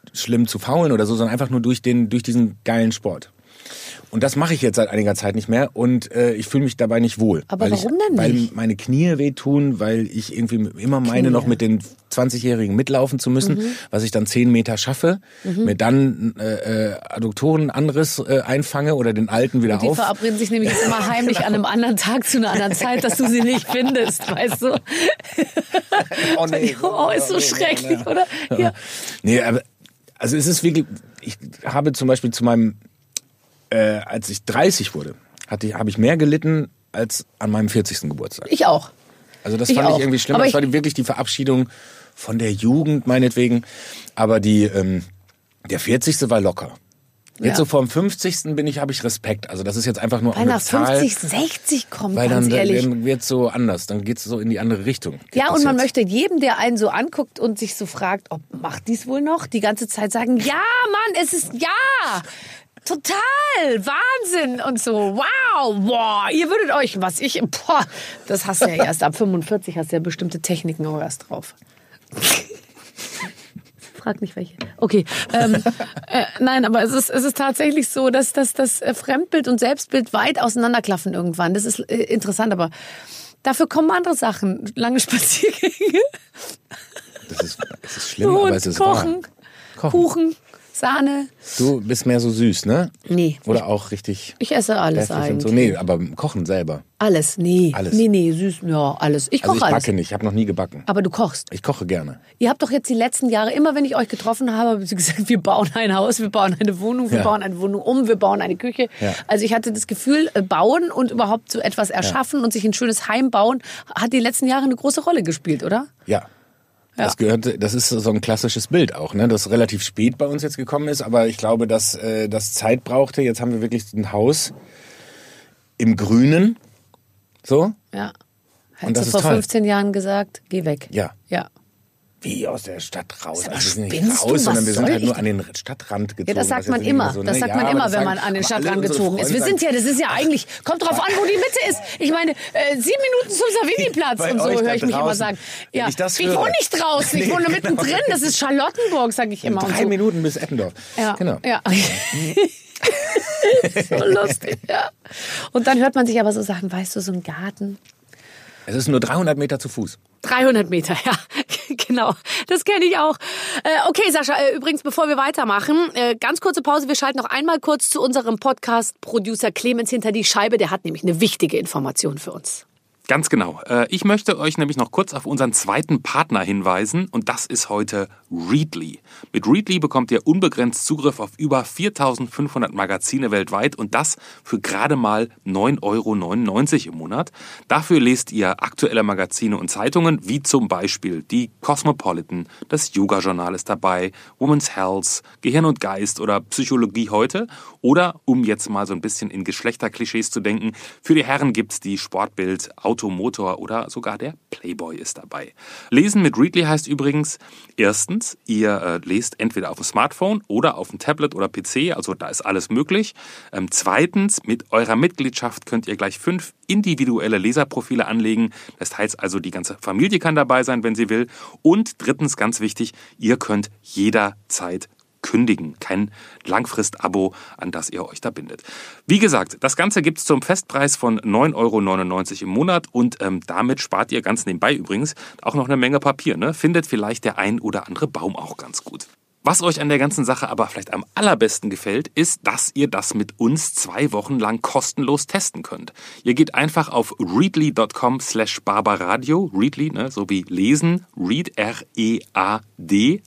schlimm zu faulen oder so, sondern einfach nur durch diesen geilen Sport. Und das mache ich jetzt seit einiger Zeit nicht mehr und ich fühle mich dabei nicht wohl. Aber warum denn nicht? Weil meine Knie wehtun, weil ich irgendwie immer meine, noch mit den 20-Jährigen mitlaufen zu müssen, was ich dann 10 Meter schaffe, mir dann Adduktorenanriss einfange oder den alten wieder Die verabreden sich nämlich jetzt immer heimlich an einem anderen Tag zu einer anderen Zeit, dass du sie nicht findest, weißt du? Oh nee. Oh, ist so schrecklich, oder? Ja. Nee, aber also es ist wirklich, ich habe zum Beispiel zu meinem als ich 30 wurde, habe ich mehr gelitten als an meinem 40. Geburtstag. Ich auch. Also das fand ich irgendwie schlimm. Das war wirklich die Verabschiedung von der Jugend meinetwegen. Aber der 40. war locker. Jetzt so vorm 50. habe ich Respekt. Also das ist jetzt einfach nur weil nach 50, 60 kommt, weil ganz ehrlich. Dann wird es so anders. Dann geht es so in die andere Richtung. Ja, und man möchte jedem, der einen so anguckt und sich so fragt, ob macht dies wohl noch, die ganze Zeit sagen, ja, Mann, es ist ja. Total, Wahnsinn und so, wow, boah, ihr würdet euch, das hast du ja erst ab 45, hast du ja bestimmte Techniken auch erst drauf. Frag nicht welche. Okay, nein, aber es ist tatsächlich so, dass das Fremdbild und Selbstbild weit auseinanderklaffen irgendwann. Das ist interessant, aber dafür kommen andere Sachen, lange Spaziergänge. Es ist schlimm, aber es ist Kochen, wahr. Kuchen. Sahne. Du bist mehr so süß, ne? Nee. Oder auch richtig. Ich esse alles eigentlich. So. Nee, aber kochen selber. Alles? Nee. Alles. Nee, süß, ja, alles. Ich koche alles. Ich backe nicht, ich habe noch nie gebacken. Aber du kochst? Ich koche gerne. Ihr habt doch jetzt die letzten Jahre, immer wenn ich euch getroffen habe, habt ihr gesagt, wir bauen ein Haus, wir bauen eine Wohnung, wir bauen eine Wohnung um, wir bauen eine Küche. Ja. Also ich hatte das Gefühl, bauen und überhaupt so etwas erschaffen und sich ein schönes Heim bauen, hat die letzten Jahre eine große Rolle gespielt, oder? Ja. Das ist so ein klassisches Bild auch, ne? Das relativ spät bei uns jetzt gekommen ist, aber ich glaube, dass das Zeit brauchte. Jetzt haben wir wirklich ein Haus im Grünen, so. Ja. Hättest du vor 15 Jahren gesagt, geh weg. Ja. Ja. Wie aus der Stadt raus. Also wir sind nicht raus, sondern wir sind halt nur an den Stadtrand gezogen. Ja, das sagt man immer. So, ne? Das sagt man immer, wenn man an den Stadtrand gezogen ist. Das ist ja eigentlich, kommt drauf an, wo die Mitte ist. Ich meine, 7 Minuten zum Savini-Platz und so höre ich mich immer sagen. Ja, ich wohne nicht draußen, ich wohne mittendrin. Das ist Charlottenburg, sage ich immer. 3 Minuten bis Eppendorf. Ja, genau. Ja. So lustig, ja. Und dann hört man sich aber so Sachen, weißt du, so ein Garten. Es ist nur 300 Meter zu Fuß. 300 Meter, ja, genau. Das kenne ich auch. Okay, Sascha, übrigens, bevor wir weitermachen, ganz kurze Pause. Wir schalten noch einmal kurz zu unserem Podcast-Producer Clemens hinter die Scheibe. Der hat nämlich eine wichtige Information für uns. Ganz genau. Ich möchte euch nämlich noch kurz auf unseren zweiten Partner hinweisen und das ist heute Readly. Mit Readly bekommt ihr unbegrenzt Zugriff auf über 4.500 Magazine weltweit und das für gerade mal 9,99 € im Monat. Dafür lest ihr aktuelle Magazine und Zeitungen, wie zum Beispiel die Cosmopolitan, das Yoga-Journal ist dabei, Women's Health, Gehirn und Geist oder Psychologie heute. Oder, um jetzt mal so ein bisschen in Geschlechterklischees zu denken, für die Herren gibt's die Sportbild, Automotor oder sogar der Playboy ist dabei. Lesen mit Readly heißt übrigens, erstens, ihr lest entweder auf dem Smartphone oder auf dem Tablet oder PC, also da ist alles möglich. Zweitens, mit eurer Mitgliedschaft könnt ihr gleich 5 individuelle Leserprofile anlegen. Das heißt also, die ganze Familie kann dabei sein, wenn sie will. Und drittens, ganz wichtig, ihr könnt jederzeit kündigen. Kein Langfrist-Abo, an das ihr euch da bindet. Wie gesagt, das Ganze gibt's zum Festpreis von 9,99 € im Monat und damit spart ihr ganz nebenbei übrigens auch noch eine Menge Papier. Ne? Findet vielleicht der ein oder andere Baum auch ganz gut. Was euch an der ganzen Sache aber vielleicht am allerbesten gefällt, ist, dass ihr das mit uns 2 Wochen lang kostenlos testen könnt. Ihr geht einfach auf readly.com/barbaradio, Readly, ne, so wie lesen, read, R-E-A-D,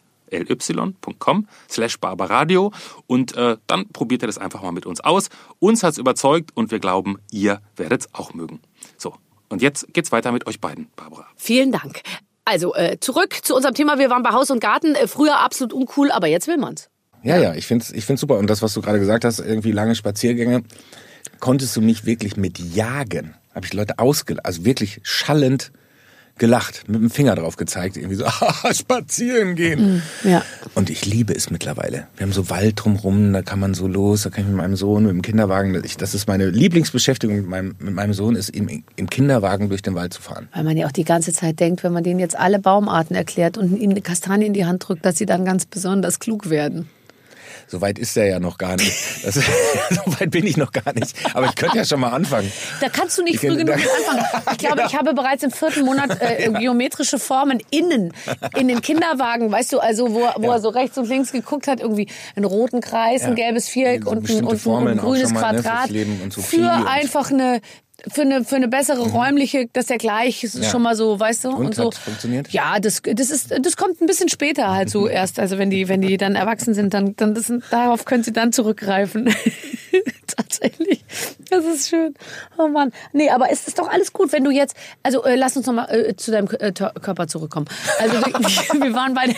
ly.com/barbaradio und dann probiert ihr das einfach mal mit uns aus. Uns hat's überzeugt und wir glauben, ihr werdet's auch mögen. So, und jetzt geht's weiter mit euch beiden, Barbara. Vielen Dank. Also zurück zu unserem Thema. Wir waren bei Haus und Garten. Früher absolut uncool, aber jetzt will man's. Ja, ich find's super. Und das, was du gerade gesagt hast, irgendwie lange Spaziergänge, konntest du mich wirklich mit jagen. Habe ich Leute also wirklich schallend gelacht, mit dem Finger drauf gezeigt, irgendwie so, spazieren gehen. Ja. Und ich liebe es mittlerweile. Wir haben so Wald drumherum, da kann man so los, da kann ich mit meinem Sohn, mit dem Kinderwagen, das ist meine Lieblingsbeschäftigung mit meinem Sohn, ist im Kinderwagen durch den Wald zu fahren. Weil man ja auch die ganze Zeit denkt, wenn man denen jetzt alle Baumarten erklärt und ihnen eine Kastanie in die Hand drückt, dass sie dann ganz besonders klug werden. So weit ist er ja noch gar nicht. So weit bin ich noch gar nicht. Aber ich könnte ja schon mal anfangen. Da kannst du nicht früh genug anfangen. Ich glaube, ich habe bereits im 4. Monat geometrische Formen innen in den Kinderwagen, weißt du, also wo er so rechts und links geguckt hat, irgendwie einen roten Kreis, ein gelbes Viereck So und ein grünes mal, Quadrat. Ne, und so für einfach für eine bessere räumliche, dass der gleich ist schon mal so, weißt du, und so. Hat funktioniert? Ja, das kommt ein bisschen später halt so erst, also wenn die dann erwachsen sind, dann darauf können sie dann zurückgreifen. Tatsächlich. Das ist schön. Oh Mann. Nee, aber es ist doch alles gut, wenn du jetzt, also lass uns nochmal zu deinem Körper zurückkommen. Also wir waren bei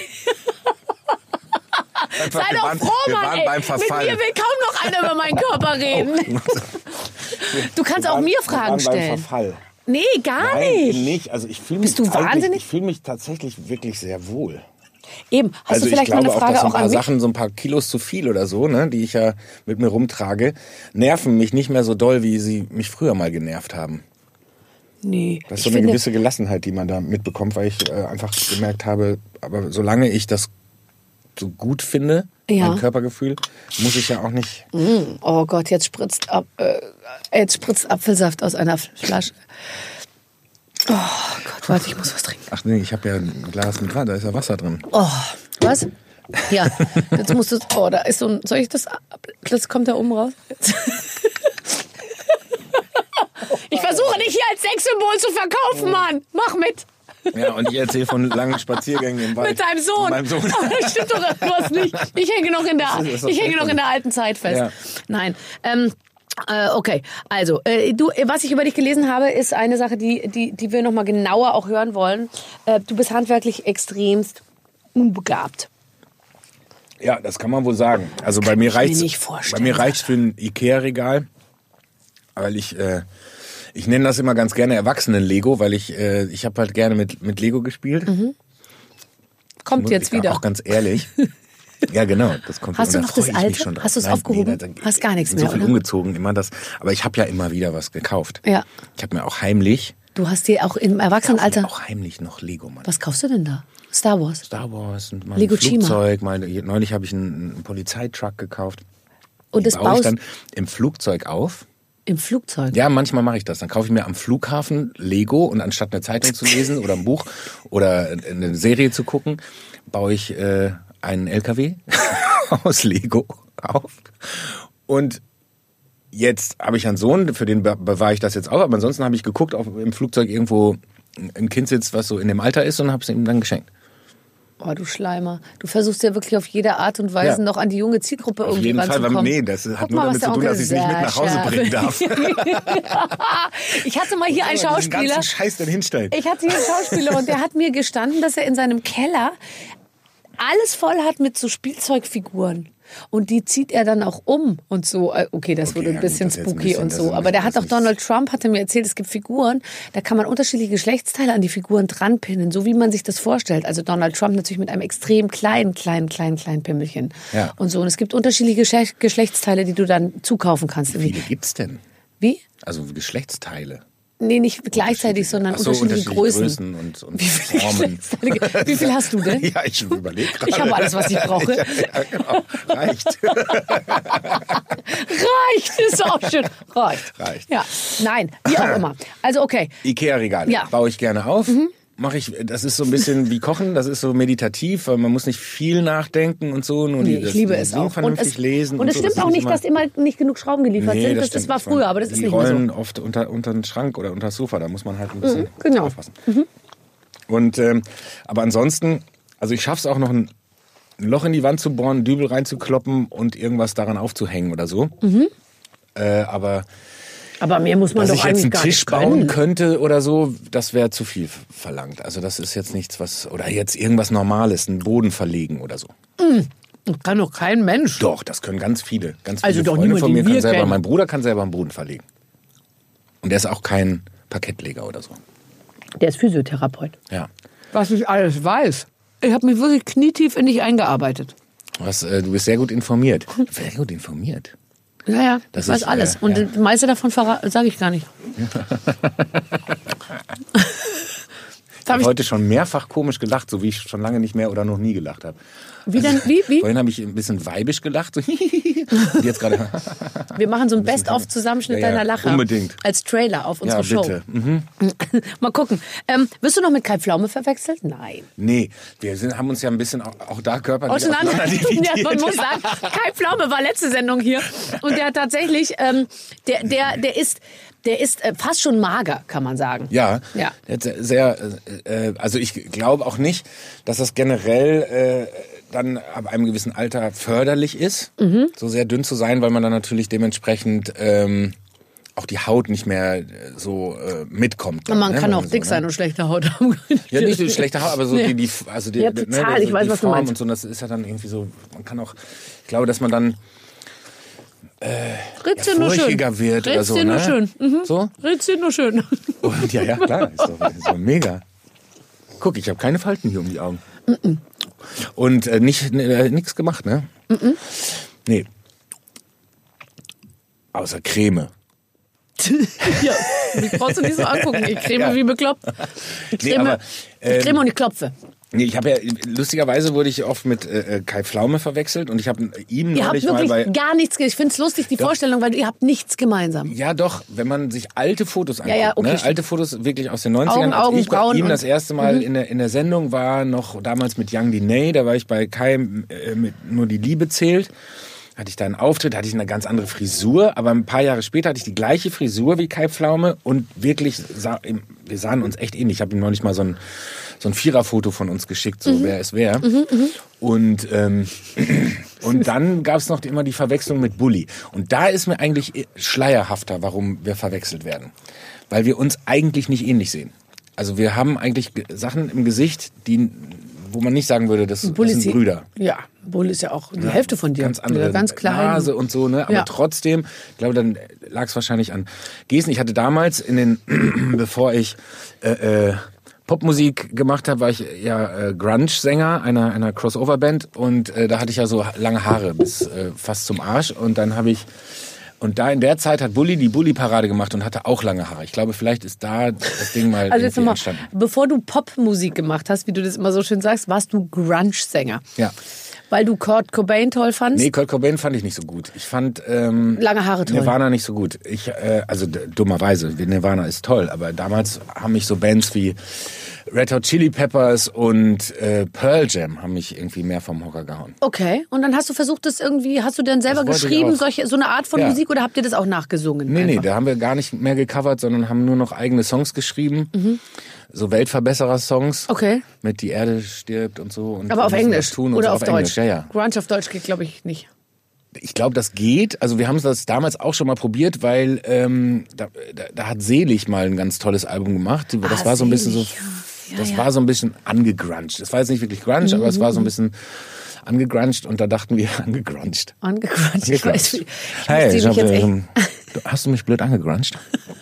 sei doch froh, Mann, ey. Mit mir will kaum noch einer über meinen Körper reden. Du kannst auch mir Fragen stellen. Verfall. Nee, gar nicht. Also ich fühle mich Bist du wahnsinnig? Ich fühle mich tatsächlich wirklich sehr wohl. Eben. Hast du vielleicht mal eine Frage auch an mich? Sachen, so ein paar Kilos zu viel oder so, ne, die ich ja mit mir rumtrage, nerven mich nicht mehr so doll, wie sie mich früher mal genervt haben. Nee. Das ist so eine gewisse Gelassenheit, die man da mitbekommt, weil ich einfach gemerkt habe, aber solange ich das so gut finde, mein Körpergefühl, muss ich ja auch nicht... Oh Gott, jetzt spritzt Apfelsaft aus einer Flasche. Oh Gott, warte, ich muss was trinken. Ach nee, ich habe ja ein Glas mit Wasser, da ist ja Wasser drin. Oh, was? Ja, jetzt musst du... Oh, da ist so ein... Soll ich das... Das kommt da oben raus? Ich versuche dich hier als Sexsymbol zu verkaufen, Mann. Mach mit. Ja, und ich erzähle von langen Spaziergängen im Wald. Mit deinem Sohn. Mit meinem Sohn. Aber das stimmt doch etwas nicht. Ich hänge noch in der alten Zeit fest. Ja. Nein. Okay, also was ich über dich gelesen habe, ist eine Sache, die wir noch mal genauer auch hören wollen. Du bist handwerklich extremst unbegabt. Ja, das kann man wohl sagen. Also bei mir reicht's für ein Ikea-Regal, weil ich nenne das immer ganz gerne Erwachsenen-Lego, weil ich habe halt gerne mit Lego gespielt. Mhm. Kommt jetzt wieder. Auch ganz ehrlich. Ja, genau. Das kommt. Hast du noch das Alte? Hast du es aufgehoben? Hast gar nichts mehr, so viel umgezogen, immer das. Aber ich habe ja immer wieder was gekauft. Ja. Ich habe mir auch heimlich. Du hast dir auch im Erwachsenenalter. Auch heimlich noch Lego, Mann. Was kaufst du denn da? Star Wars und mal Lego ein Flugzeug. Neulich habe ich einen Polizeitruck gekauft. Und das baue ich dann im Flugzeug auf. Im Flugzeug? Ja, manchmal mache ich das. Dann kaufe ich mir am Flughafen Lego und anstatt eine Zeitung zu lesen oder ein Buch oder eine Serie zu gucken, baue ich einen LKW aus Lego auf. Und jetzt habe ich einen Sohn, für den bewahre ich das jetzt auf. Aber ansonsten habe ich geguckt, ob im Flugzeug irgendwo ein Kind sitzt, was so in dem Alter ist, und habe es ihm dann geschenkt. Oh, du Schleimer. Du versuchst ja wirklich auf jede Art und Weise noch an die junge Zielgruppe irgendwie ranzukommen. Auf jeden Fall, das hat nur damit zu tun, dass ich es nicht mit nach Hause bringen darf. Ich hatte mal hier einen Schauspieler. Den ganzen Scheiß dann hinstellen. Ich hatte hier einen Schauspieler und der hat mir gestanden, dass er in seinem Keller alles voll hat mit so Spielzeugfiguren. Und die zieht er dann auch um und so. Okay, das wurde ein bisschen spooky und so. Aber der hat auch, Donald Trump hatte mir erzählt, es gibt Figuren, da kann man unterschiedliche Geschlechtsteile an die Figuren dranpinnen, so wie man sich das vorstellt. Also Donald Trump natürlich mit einem extrem kleinen Pimmelchen. Ja. Und so. Und es gibt unterschiedliche Geschlechtsteile, die du dann zukaufen kannst. Wie viele gibt's denn? Wie? Also Geschlechtsteile. Nee, nicht gleichzeitig, sondern unterschiedliche Größen. Und Formen. Wie viel hast du denn? Ja, ich überlege gerade. Ich habe alles, was ich brauche. Ja, genau. Reicht. Reicht, ist auch schön. Reicht. Ja, nein, wie auch immer. Also okay. Ikea-Regale baue ich gerne auf. Das ist so ein bisschen wie Kochen, das ist so meditativ, weil man muss nicht viel nachdenken und so. Nur ich liebe es auch. Vernünftig lesen. Und es stimmt auch nicht, dass immer nicht genug Schrauben geliefert sind. Das war früher, aber das ist nicht mehr so. Die rollen oft unter den Schrank oder unter das Sofa, da muss man halt ein bisschen aufpassen. Und aber ansonsten, also ich schaff's auch noch ein Loch in die Wand zu bohren, einen Dübel reinzukloppen und irgendwas daran aufzuhängen oder so. Aber mehr muss man doch eigentlich gar nicht können. Dass ich jetzt einen Tisch bauen könnte oder so, das wäre zu viel verlangt. Also das ist jetzt nichts, oder jetzt irgendwas Normales, einen Boden verlegen oder so. Das kann doch kein Mensch. Doch, das können ganz viele. Ganz also viele doch Freunde von mir können selber. Kennen. Mein Bruder kann selber einen Boden verlegen. Und der ist auch kein Parkettleger oder so. Der ist Physiotherapeut. Ja. Was ich alles weiß. Ich habe mich wirklich knietief in dich eingearbeitet. Du bist sehr gut informiert. Sehr gut informiert. Ja, ich weiß alles. Und das meiste davon sage ich gar nicht. Ich habe heute schon mehrfach komisch gelacht, so wie ich schon lange nicht mehr oder noch nie gelacht habe. Wie denn? Wie? Vorhin habe ich ein bisschen weibisch gelacht. So und jetzt gerade. Wir machen so einen Best-of-Zusammenschnitt deiner Lache. Unbedingt. Als Trailer auf unsere Ja, bitte. Show. Mal gucken. Wirst du noch mit Kai Pflaume verwechselt? Nein. Nee, wir haben uns ja ein bisschen auch da körperlich auseinander. dividiert. Ja, man muss sagen, Kai Pflaume war letzte Sendung hier und der hat tatsächlich, der ist fast schon mager, kann man sagen. Ja. Der hat sehr, also ich glaube auch nicht, dass das generell dann ab einem gewissen Alter förderlich ist, so sehr dünn zu sein, weil man dann natürlich dementsprechend auch die Haut nicht mehr so mitkommt. Dann, man kann auch dick sein und schlechte Haut haben. Ja, nicht so schlechte Haut, aber so ja, total, ich weiß, was du Form meinst. und so, das ist ja dann irgendwie so, man kann auch, ich glaube, dass man dann furchiger wird oder so, nur schön. So? Red's dir nur schön. Und ja, klar, ist so mega. Guck, ich habe keine Falten hier um die Augen. Und nichts gemacht, ne? Nee. Außer Creme. Ja, mich brauchst du nicht so angucken. Ich creme wie bekloppt. Ich creme und ich klopfe. Nee, ich habe ja, lustigerweise wurde ich oft mit Kai Pflaume verwechselt und ich habe ihm ihr habt neulich mal wirklich gar nichts, ich finde es lustig, die Vorstellung, weil ihr habt nichts gemeinsam. Ja doch, wenn man sich alte Fotos anguckt, Ja, okay. ne? Alte Fotos wirklich aus den 90ern, als ich bei ihm das erste Mal in der Sendung war, noch damals mit Young Diney, da war ich bei Kai mit Nur die Liebe zählt. Hatte ich da einen Auftritt, hatte ich eine ganz andere Frisur, aber ein paar Jahre später hatte ich die gleiche Frisur wie Kai Pflaume und wirklich, wir sahen uns echt ähnlich. Ich habe ihm neulich mal so ein Viererfoto von uns geschickt, so wer es wer. Und dann gab es noch immer die Verwechslung mit Bully. Und da ist mir eigentlich schleierhafter, warum wir verwechselt werden. Weil wir uns eigentlich nicht ähnlich sehen. Also wir haben eigentlich Sachen im Gesicht, wo man nicht sagen würde, das sind Brüder. Ja, Bulli ist ja auch die Hälfte von dir. Ganz andere ganz klein. Nase und so, ne? Aber trotzdem, ich glaube, dann lag es wahrscheinlich an Gesten. Ich hatte damals bevor ich Popmusik gemacht habe, war ich ja Grunge-Sänger einer Crossover-Band und da hatte ich ja so lange Haare bis fast zum Arsch und dann habe ich da in der Zeit hat Bully die Bully-Parade gemacht und hatte auch lange Haare. Ich glaube, vielleicht ist da das Ding mal also jetzt nochmal, entstanden. Bevor du Popmusik gemacht hast, wie du das immer so schön sagst, warst du Grunge-Sänger. Ja. Weil du Kurt Cobain toll fandst? Nee, Kurt Cobain fand ich nicht so gut. Ich fand lange Haare toll. Nirvana nicht so gut. Also dummerweise, Nirvana ist toll, aber damals haben mich so Bands wie Red Hot Chili Peppers und Pearl Jam haben mich irgendwie mehr vom Hocker gehauen. Okay, und dann hast du versucht, hast du denn selber geschrieben, so eine Art von Musik, oder habt ihr das auch nachgesungen? Nee, da haben wir gar nicht mehr gecovert, sondern haben nur noch eigene Songs geschrieben. So Weltverbesserer-Songs. Okay. Mit Die Erde stirbt und so. Und aber auf Englisch oder auf Deutsch? Ja. Grunge auf Deutsch geht, glaube ich, nicht. Ich glaube, das geht. Also wir haben das damals auch schon mal probiert, weil da hat Selig mal ein ganz tolles Album gemacht. Das war so ein bisschen so... Das war so ein bisschen angegruncht. Das war jetzt nicht wirklich Grunge, aber es war so ein bisschen angegruncht und da dachten wir, angegruncht. Ich weiß, hast du mich blöd angegruncht?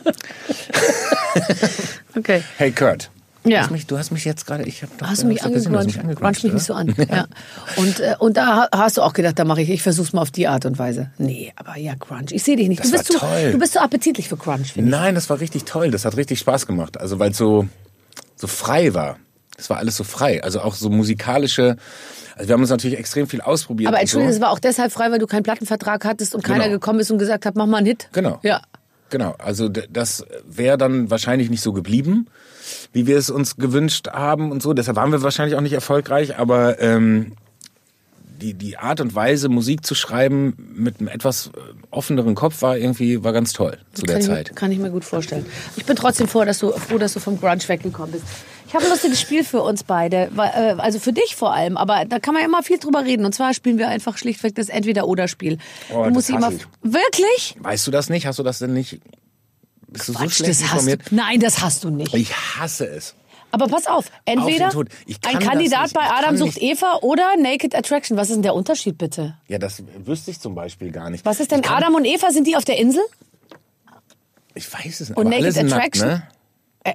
Okay. Hey Kurt. Ja. Du hast mich jetzt gerade, hast du mich angegruncht? Grunch mich nicht so an. Ja. Und da hast du auch gedacht, ich versuch's mal auf die Art und Weise. Nee, aber ja, Grunge. Ich sehe dich nicht. Das war toll. Du bist so appetitlich für Grunge, finde ich. Nein, das war richtig toll. Das hat richtig Spaß gemacht. Also weil es so frei war. Es war alles so frei. Also auch so musikalische... Also wir haben uns natürlich extrem viel ausprobiert. Aber entschuldige, es war auch deshalb frei, weil du keinen Plattenvertrag hattest und keiner gekommen ist und gesagt hat, mach mal einen Hit. Genau. Ja. Genau. Also das wäre dann wahrscheinlich nicht so geblieben, wie wir es uns gewünscht haben und so. Deshalb waren wir wahrscheinlich auch nicht erfolgreich. Aber die Art und Weise, Musik zu schreiben mit einem etwas offeneren Kopf war ganz toll zu der Zeit. Kann ich mir gut vorstellen. Ich bin trotzdem froh, dass du vom Grunge weggekommen bist. Ich habe ein lustiges Spiel für uns beide, also für dich vor allem, aber da kann man ja immer viel drüber reden. Und zwar spielen wir einfach schlichtweg das Entweder-Oder-Spiel. Oh, du musst immer wirklich? Weißt du das nicht? Hast du das denn nicht? Bist du Quatsch, so schlecht informiert? Nein, das hast du nicht. Ich hasse es. Aber pass auf, entweder ein Kandidat bei Adam sucht Eva oder Naked Attraction. Was ist denn der Unterschied, bitte? Ja, das wüsste ich zum Beispiel gar nicht. Was ist denn Adam und Eva? Sind die auf der Insel? Ich weiß es nicht. Und aber Naked alle sind Attraction? nackt, ne?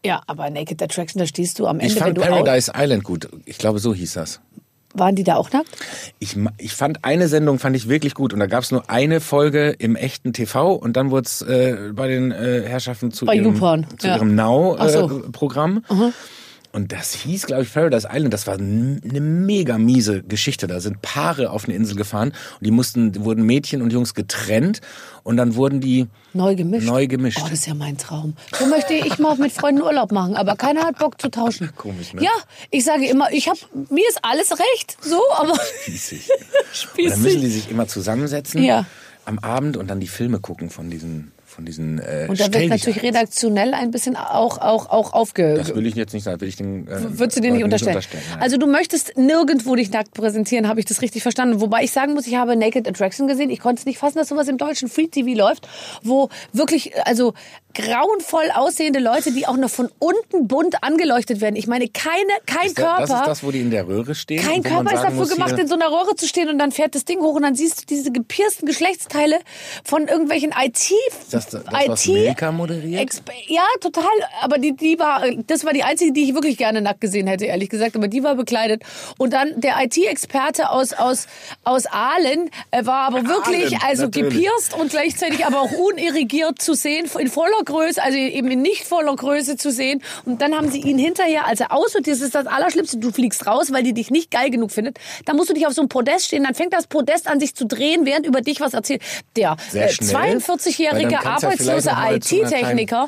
Ja, aber Naked Attraction, da stehst du am Ende, Ich fand wenn du Paradise Island gut. Ich glaube, so hieß das. Waren die da auch nackt? Ich fand eine Sendung fand ich wirklich gut und da gab es nur eine Folge im echten TV und dann wurde es bei den Herrschaften zu ihrem Now-Programm. Und das hieß, glaube ich, Paradise Island. Das war eine mega miese Geschichte. Da sind Paare auf eine Insel gefahren und wurden Mädchen und Jungs getrennt und dann wurden die neu gemischt. Oh, das ist ja mein Traum. So möchte ich mal mit Freunden Urlaub machen, aber keiner hat Bock zu tauschen. Komisch, ne? Ja, ich sage immer, mir ist alles recht, so, aber Spießig. Und dann müssen die sich immer zusammensetzen am Abend und dann die Filme gucken von diesen und da wird natürlich redaktionell ein bisschen auch aufge... Das will ich jetzt nicht sagen. Würdest du dir nicht unterstellen? Also du möchtest nirgendwo dich nackt präsentieren, habe ich das richtig verstanden? Wobei ich sagen muss, ich habe Naked Attraction gesehen. Ich konnte es nicht fassen, dass sowas im deutschen Free TV läuft, wo wirklich, also grauenvoll aussehende Leute, die auch noch von unten bunt angeleuchtet werden. Ich meine, kein Körper... Das ist das, wo die in der Röhre stehen? Kein Körper ist dafür gemacht, in so einer Röhre zu stehen und dann fährt das Ding hoch und dann siehst du diese gepiersten Geschlechtsteile von irgendwelchen Das, was Milka moderiert? Ja, total. Aber das war die einzige, die ich wirklich gerne nackt gesehen hätte, ehrlich gesagt. Aber die war bekleidet. Und dann der IT-Experte aus Aalen war aber wirklich gepierst und gleichzeitig aber auch unirrigiert zu sehen, in voller Größe, also eben in nicht voller Größe zu sehen. Und dann haben sie ihn hinterher, als er aus wird, das ist das Allerschlimmste, du fliegst raus, weil die dich nicht geil genug findet. Dann musst du dich auf so einem Podest stehen, dann fängt das Podest an, sich zu drehen, während über dich was erzählt. Der 42-jährige arbeitslose IT-Techniker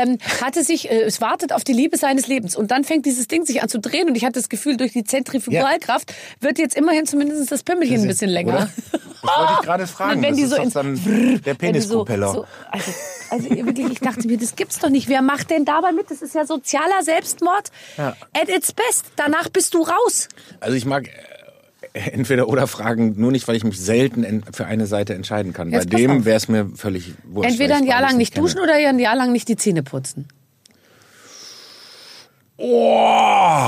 es wartet auf die Liebe seines Lebens. Und dann fängt dieses Ding sich an zu drehen und ich hatte das Gefühl, durch die Zentrifugalkraft wird jetzt immerhin zumindest das Pimmelchen ein bisschen länger. Oder? Das wollte ich gerade fragen. Wenn die das ist dann der Penispropeller. Also wirklich, ich dachte mir, das gibt's doch nicht. Wer macht denn dabei mit? Das ist ja sozialer Selbstmord at its best. Danach bist du raus. Also ich mag entweder oder Fragen nur nicht, weil ich mich selten für eine Seite entscheiden kann. Jetzt bei dem wäre es mir völlig wurscht. Entweder ein Jahr lang nicht duschen oder ein Jahr lang nicht die Zähne putzen. Oh!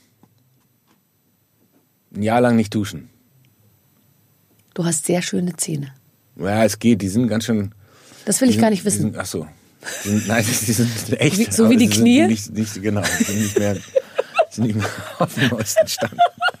Ein Jahr lang nicht duschen. Du hast sehr schöne Zähne. Ja, es geht. Die sind ganz schön... Das will ich gar nicht wissen. Ach so. Nein, die sind echt. So wie die Knie? Nicht, genau. Die sind nicht mehr auf dem neuesten Stand.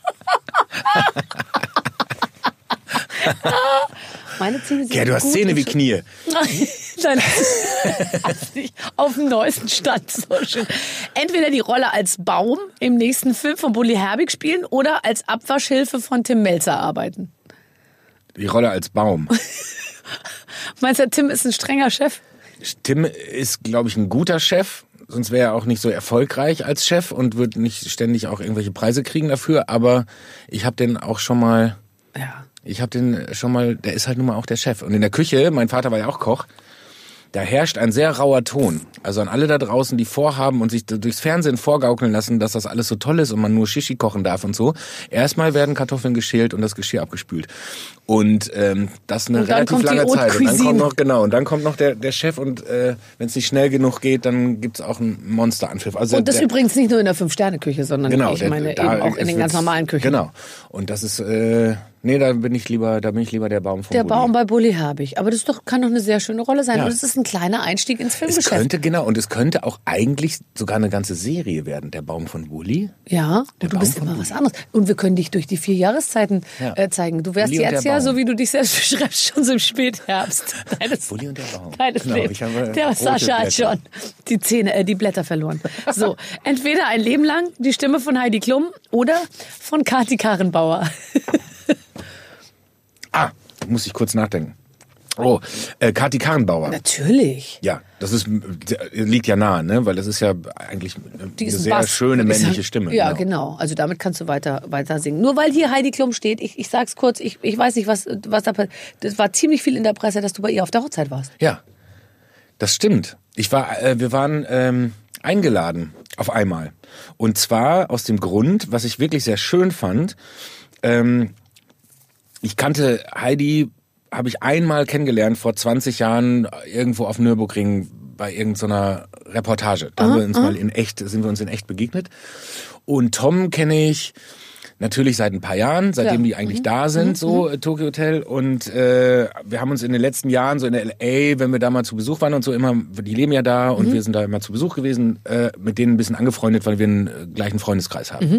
Meine Zähne sind du hast gut Zähne wie Knie. Nein, nicht auf dem neuesten Stand. So schön. Entweder die Rolle als Baum im nächsten Film von Bully Herbig spielen oder als Abwaschhilfe von Tim Melzer arbeiten. Die Rolle als Baum. Meinst du, Tim ist ein strenger Chef? Tim ist, glaube ich, ein guter Chef. Sonst wäre er auch nicht so erfolgreich als Chef und würde nicht ständig auch irgendwelche Preise kriegen dafür. Aber ich habe den auch schon mal... Ja. Der ist halt nun mal auch der Chef. Und in der Küche, mein Vater war ja auch Koch, da herrscht ein sehr rauer Ton. Also an alle da draußen, die vorhaben und sich durchs Fernsehen vorgaukeln lassen, dass das alles so toll ist und man nur Shishi kochen darf und so. Erstmal werden Kartoffeln geschält und das Geschirr abgespült. Und das eine relativ lange Zeit. Und dann kommt noch der Chef und wenn es nicht schnell genug geht, dann gibt's auch einen Monsteranpfiff. Also und das übrigens nicht nur in der 5-Sterne-Küche, sondern eben auch in den ganz normalen Küchen. Genau. Und das ist... da bin ich lieber der Baum von Der Bulli. Baum bei Bully Herbig. Aber das kann doch eine sehr schöne Rolle sein. Ja. Und es ist ein kleiner Einstieg ins Filmgeschäft. Es könnte auch eigentlich sogar eine ganze Serie werden, der Baum von Bulli. Ja, und du bist immer was anderes. Und wir können dich durch die 4 Jahreszeiten zeigen. Du wärst jetzt ja, so wie du dich selbst beschreibst, schon so im Spätherbst. Bulli und der Baum. Deines Lebens. Der Sascha hat schon die Blätter verloren. So, entweder ein Leben lang die Stimme von Heidi Klum oder von Kati Karrenbauer. Muss ich kurz nachdenken. Oh, Kati Karrenbauer. Natürlich. Ja, liegt ja nahe, ne? Weil das ist ja eigentlich eine sehr schöne männliche Stimme. Ja, genau. Also damit kannst du weiter singen. Nur weil hier Heidi Klum steht, ich sag's kurz, ich weiß nicht, was da passiert. Das war ziemlich viel in der Presse, dass du bei ihr auf der Hochzeit warst. Ja, das stimmt. Wir waren eingeladen auf einmal. Und zwar aus dem Grund, was ich wirklich sehr schön fand. Ich kannte Heidi, habe ich einmal kennengelernt vor 20 Jahren irgendwo auf Nürburgring bei irgendeiner Reportage. Da haben wir uns sind wir uns in echt begegnet. Und Tom kenne ich, Natürlich seit ein paar Jahren, seitdem die eigentlich da sind, Tokyo Hotel. Und wir haben uns in den letzten Jahren so in der LA, wenn wir da mal zu Besuch waren und so immer, die leben ja da und wir sind da immer zu Besuch gewesen, mit denen ein bisschen angefreundet, weil wir einen gleichen Freundeskreis haben.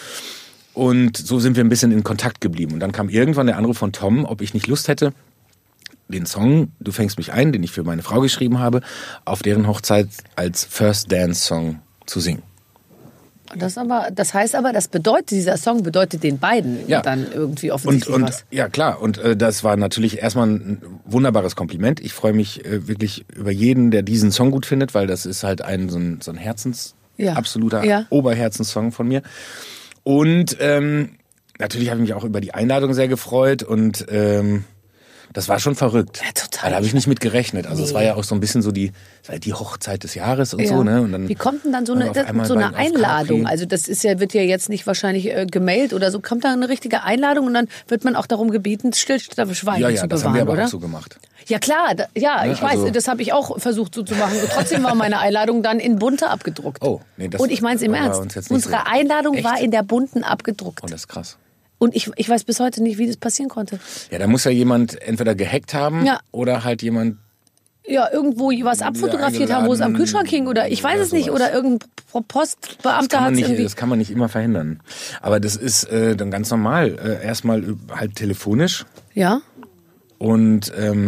Und so sind wir ein bisschen in Kontakt geblieben. Und dann kam irgendwann der Anruf von Tom, ob ich nicht Lust hätte, den Song Du fängst mich ein, den ich für meine Frau geschrieben habe, auf deren Hochzeit als First Dance Song zu singen. Das heißt aber, dieser Song bedeutet den beiden dann irgendwie offensichtlich was. Ja, klar. Und das war natürlich erstmal ein wunderbares Kompliment. Ich freue mich wirklich über jeden, der diesen Song gut findet, weil das ist halt so ein absoluter Oberherzenssong von mir. Und natürlich habe ich mich auch über die Einladung sehr gefreut und das war schon verrückt. Ja, total. Da habe ich nicht mit gerechnet. Also es war ja auch so ein bisschen so die Hochzeit des Jahres und so. Ne? Und dann wie kommt denn dann so eine Einladung? Also das wird ja jetzt nicht wahrscheinlich gemailt oder so. Kommt da eine richtige Einladung und dann wird man auch darum gebeten, Stillstand für Schweine zu bewahren, das haben wir aber oder? auch so gemacht. Ja klar, ich weiß, das habe ich auch versucht so zu machen. Und trotzdem war meine Einladung dann in bunte abgedruckt. Oh, nee, das und ich meine es im Ernst. Unsere Einladung war in der bunten abgedruckt. Oh, das ist krass. Und ich weiß bis heute nicht, wie das passieren konnte. Ja, da muss ja jemand entweder gehackt haben oder halt jemand... Ja, irgendwo was abfotografiert haben, wo es am Kühlschrank hing oder ich weiß es nicht. Oder irgendein Postbeamter hat es irgendwie... Das kann man nicht immer verhindern. Aber das ist dann ganz normal. Erstmal halt telefonisch. Ja. Und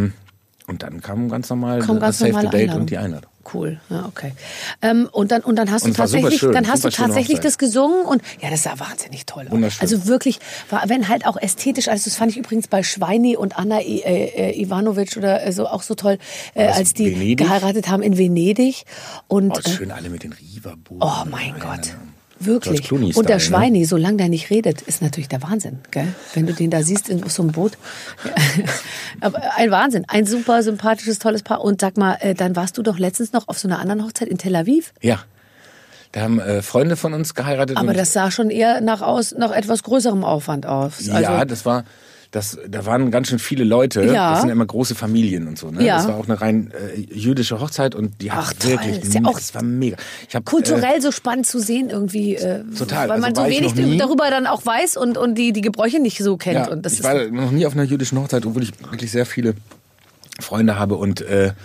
dann kam ganz normal das Save the Date und die Einladung. Cool, ja, okay. Und dann hast du tatsächlich das gesungen und ja, das sah wahnsinnig toll aus. Wunderschön. Also wirklich, wenn halt auch ästhetisch, also das fand ich übrigens bei Schweini und Anna Ivanovic oder so auch so toll, als die Venedig? Geheiratet haben in Venedig. Und, schön alle mit den Riva-Booten. Oh mein Gott. Wirklich. Und der Schweini, solange der nicht redet, ist natürlich der Wahnsinn, gell? Wenn du den da siehst in so einem Boot. Aber ein Wahnsinn. Ein super sympathisches, tolles Paar. Und sag mal, dann warst du doch letztens noch auf so einer anderen Hochzeit in Tel Aviv? Ja. Da haben Freunde von uns geheiratet. Aber das sah schon eher nach etwas größerem Aufwand aus. Ja, da waren ganz schön viele Leute. Ja. Das sind immer große Familien und so. Ne? Ja. Das war auch eine rein jüdische Hochzeit und die hat wirklich, das war mega. Kulturell so spannend zu sehen irgendwie. Total. Weil man so wenig darüber dann auch weiß und die Gebräuche nicht so kennt. Ja, und ich war noch nie auf einer jüdischen Hochzeit, obwohl ich wirklich sehr viele Freunde habe und